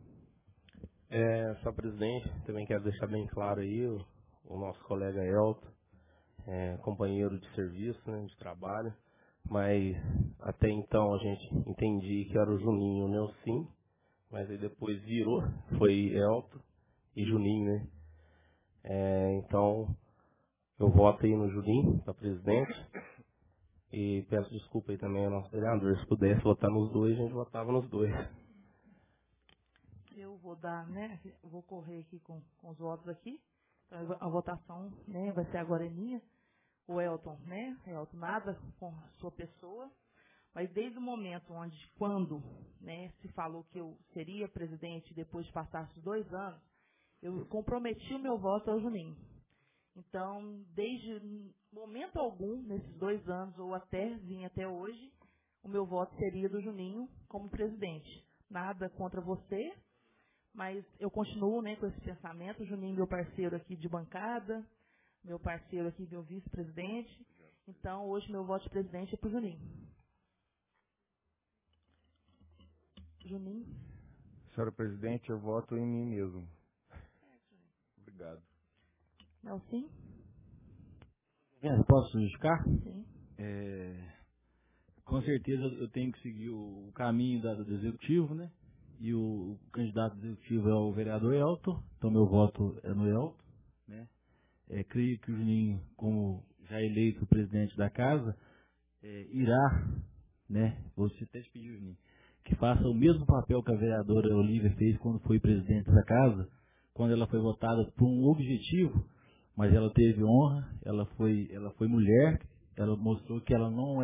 Speaker 4: Só presidente, também quero deixar bem claro aí o nosso colega Elton, companheiro de serviço, né, de trabalho, mas até então a gente entendi que era o Juninho e o Nelson, mas aí depois virou, foi Elton e Juninho, né? Então eu voto aí no Juninho para presidente e peço desculpa aí também ao nosso vereador, se pudesse votar nos dois, a gente votava nos dois.
Speaker 2: Eu vou dar, né? Eu vou correr aqui com os votos aqui. Então, a votação, né, vai ser agora minha. O Elton, né? Elton, nada com a sua pessoa. Mas desde o momento quando, né, se falou que eu seria presidente depois de passar os 2 anos, eu comprometi o meu voto ao Juninho. Então, desde momento algum, nesses 2 anos, ou vim até hoje, o meu voto seria do Juninho como presidente. Nada contra você, mas eu continuo, né, com esse pensamento. O Juninho, meu parceiro aqui de bancada, meu parceiro aqui, meu vice-presidente. Então, hoje, meu voto de presidente é para o Juninho. Juninho.
Speaker 5: Senhora presidente, eu voto em mim mesmo. Obrigado.
Speaker 2: Nelson?
Speaker 7: Posso justificar?
Speaker 2: Sim.
Speaker 7: Com certeza eu tenho que seguir o caminho do executivo, né? E o candidato executivo é o vereador Elton, então meu voto é no Elton, né? Creio que o Juninho, como já eleito presidente da casa, irá, né? Vou até te pedir, Juninho, que faça o mesmo papel que a vereadora Olívia fez quando foi presidente da casa, quando ela foi votada por um objetivo, mas ela teve honra, ela foi mulher, ela mostrou que ela não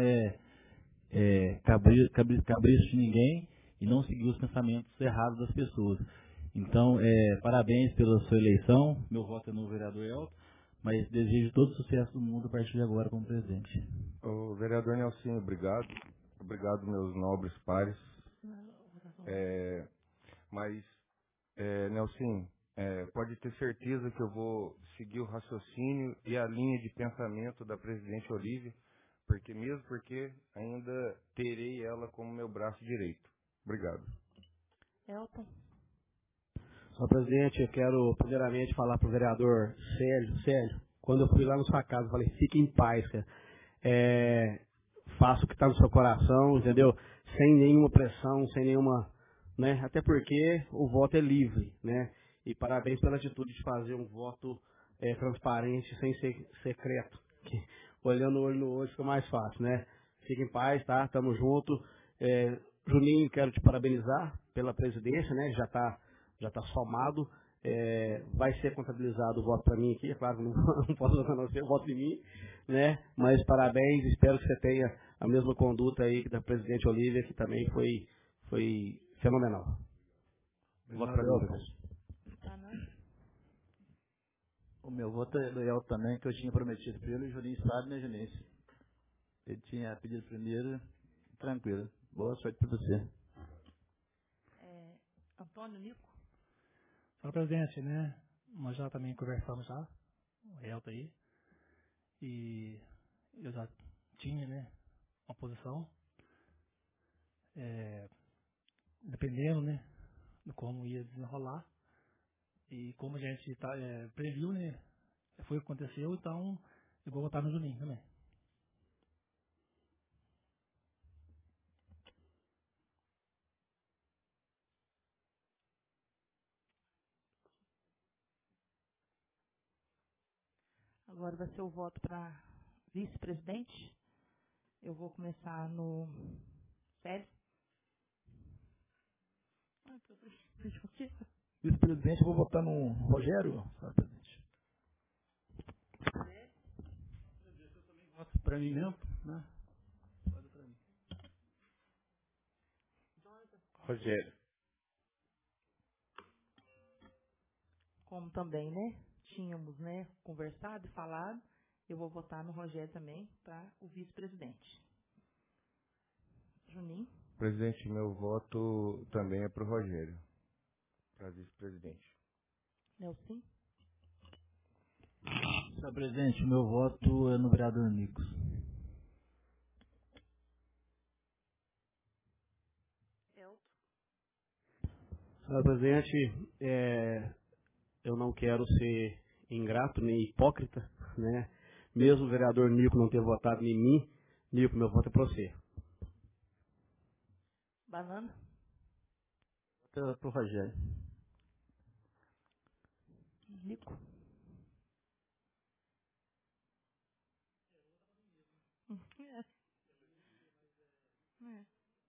Speaker 7: cabriço de ninguém e não seguiu os pensamentos errados das pessoas. Então, parabéns pela sua eleição, meu voto é no vereador Elton, mas desejo todo o sucesso do mundo a partir de agora como presidente.
Speaker 5: O vereador Nelson, obrigado. Obrigado, meus nobres pares. Nelson, pode ter certeza que eu vou seguir o raciocínio e a linha de pensamento da presidente Olívia, porque ainda terei ela como meu braço direito. Obrigado.
Speaker 2: Elton.
Speaker 6: Senhor presidente, eu quero primeiramente falar para o vereador Célio, quando eu fui lá na sua casa, eu falei, fique em paz, cara. Faça o que está no seu coração, entendeu? Sem nenhuma pressão, sem nenhuma, né? Até porque o voto é livre, né? E parabéns pela atitude de fazer um voto transparente, sem ser secreto. Que, olhando olho no olho fica mais fácil, né? Fique em paz, tá? Tamo junto. Juninho, quero te parabenizar pela presidência, né? Já tá somado. Vai ser contabilizado o voto para mim aqui, é claro, não posso não ser o voto de mim, né? Mas parabéns, espero que você tenha a mesma conduta aí da presidente Olívia, que também foi fenomenal. Voto para mim.
Speaker 7: O meu voto é do Elton também, que eu tinha prometido para ele, o Juninho sabe, né, Juninho? Ele tinha pedido primeiro, tranquilo. Boa sorte para você.
Speaker 2: Antônio Nico.
Speaker 8: Senhor presidente, né? Nós já também conversamos já, o Elton aí, e eu já tinha, né, uma posição, dependendo, né, de como ia desenrolar, e como a gente previu, né, foi o que aconteceu, então eu vou votar no Juninho também.
Speaker 2: Agora vai ser o voto para vice-presidente. Eu vou começar no Célio.
Speaker 9: Vice-presidente, eu vou votar no Rogério, senhor presidente.
Speaker 8: Eu também voto para mim mesmo, né? Pode para mim.
Speaker 5: Rogério.
Speaker 2: Como também, né? Tínhamos, né, conversado e falado, eu vou votar no Rogério também para o vice-presidente. Juninho.
Speaker 5: Presidente, meu voto também é para o Rogério. para vice-presidente.
Speaker 2: Nelson?
Speaker 7: Senhor presidente, o meu voto é no vereador Nicos.
Speaker 6: Senhor presidente, eu não quero ser ingrato nem hipócrita, né? Mesmo o vereador Nico não ter votado em mim, Nico, meu voto é para você.
Speaker 2: Banana?
Speaker 7: Voto para o Rogério.
Speaker 2: Nico? É.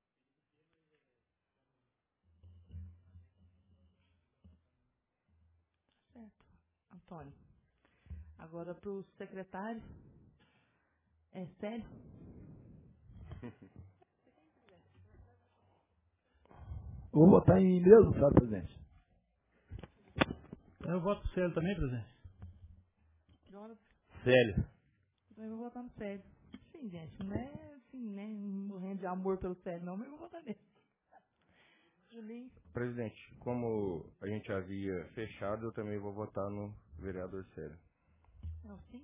Speaker 2: Certo. Antônio. Agora para o secretário. É sério?
Speaker 9: Eu vou votar em mim mesmo, senhor presidente.
Speaker 8: Eu voto pro Célio também, presidente.
Speaker 2: Jonathan?
Speaker 4: Célio.
Speaker 2: Eu vou votar no Célio. Sim, gente, não é assim, né? Morrendo de amor pelo Célio, não, mas eu vou votar nele. Julinho?
Speaker 5: Presidente, como a gente havia fechado, eu também vou votar no vereador Célio.
Speaker 2: Nelson?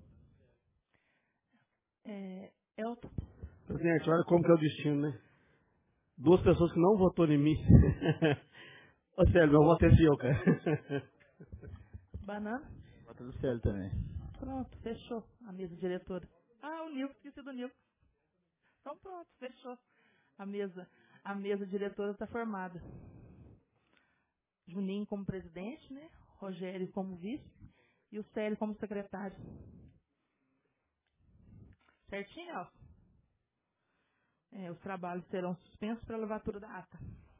Speaker 2: Elton?
Speaker 6: Presidente, olha como que é o destino, né? Duas pessoas que não votou em mim. Ô Célio, meu voto é seu, cara.
Speaker 2: Banana?
Speaker 7: Voto do Célio também.
Speaker 2: Pronto, fechou a mesa diretora. Ah, o Nilco, esqueci do Nilco. Então pronto, fechou. A mesa diretora está formada. Juninho como presidente, né? Rogério como vice e o Célio como secretário. Certinho, Elson? Os trabalhos serão suspensos para a levatura da ata.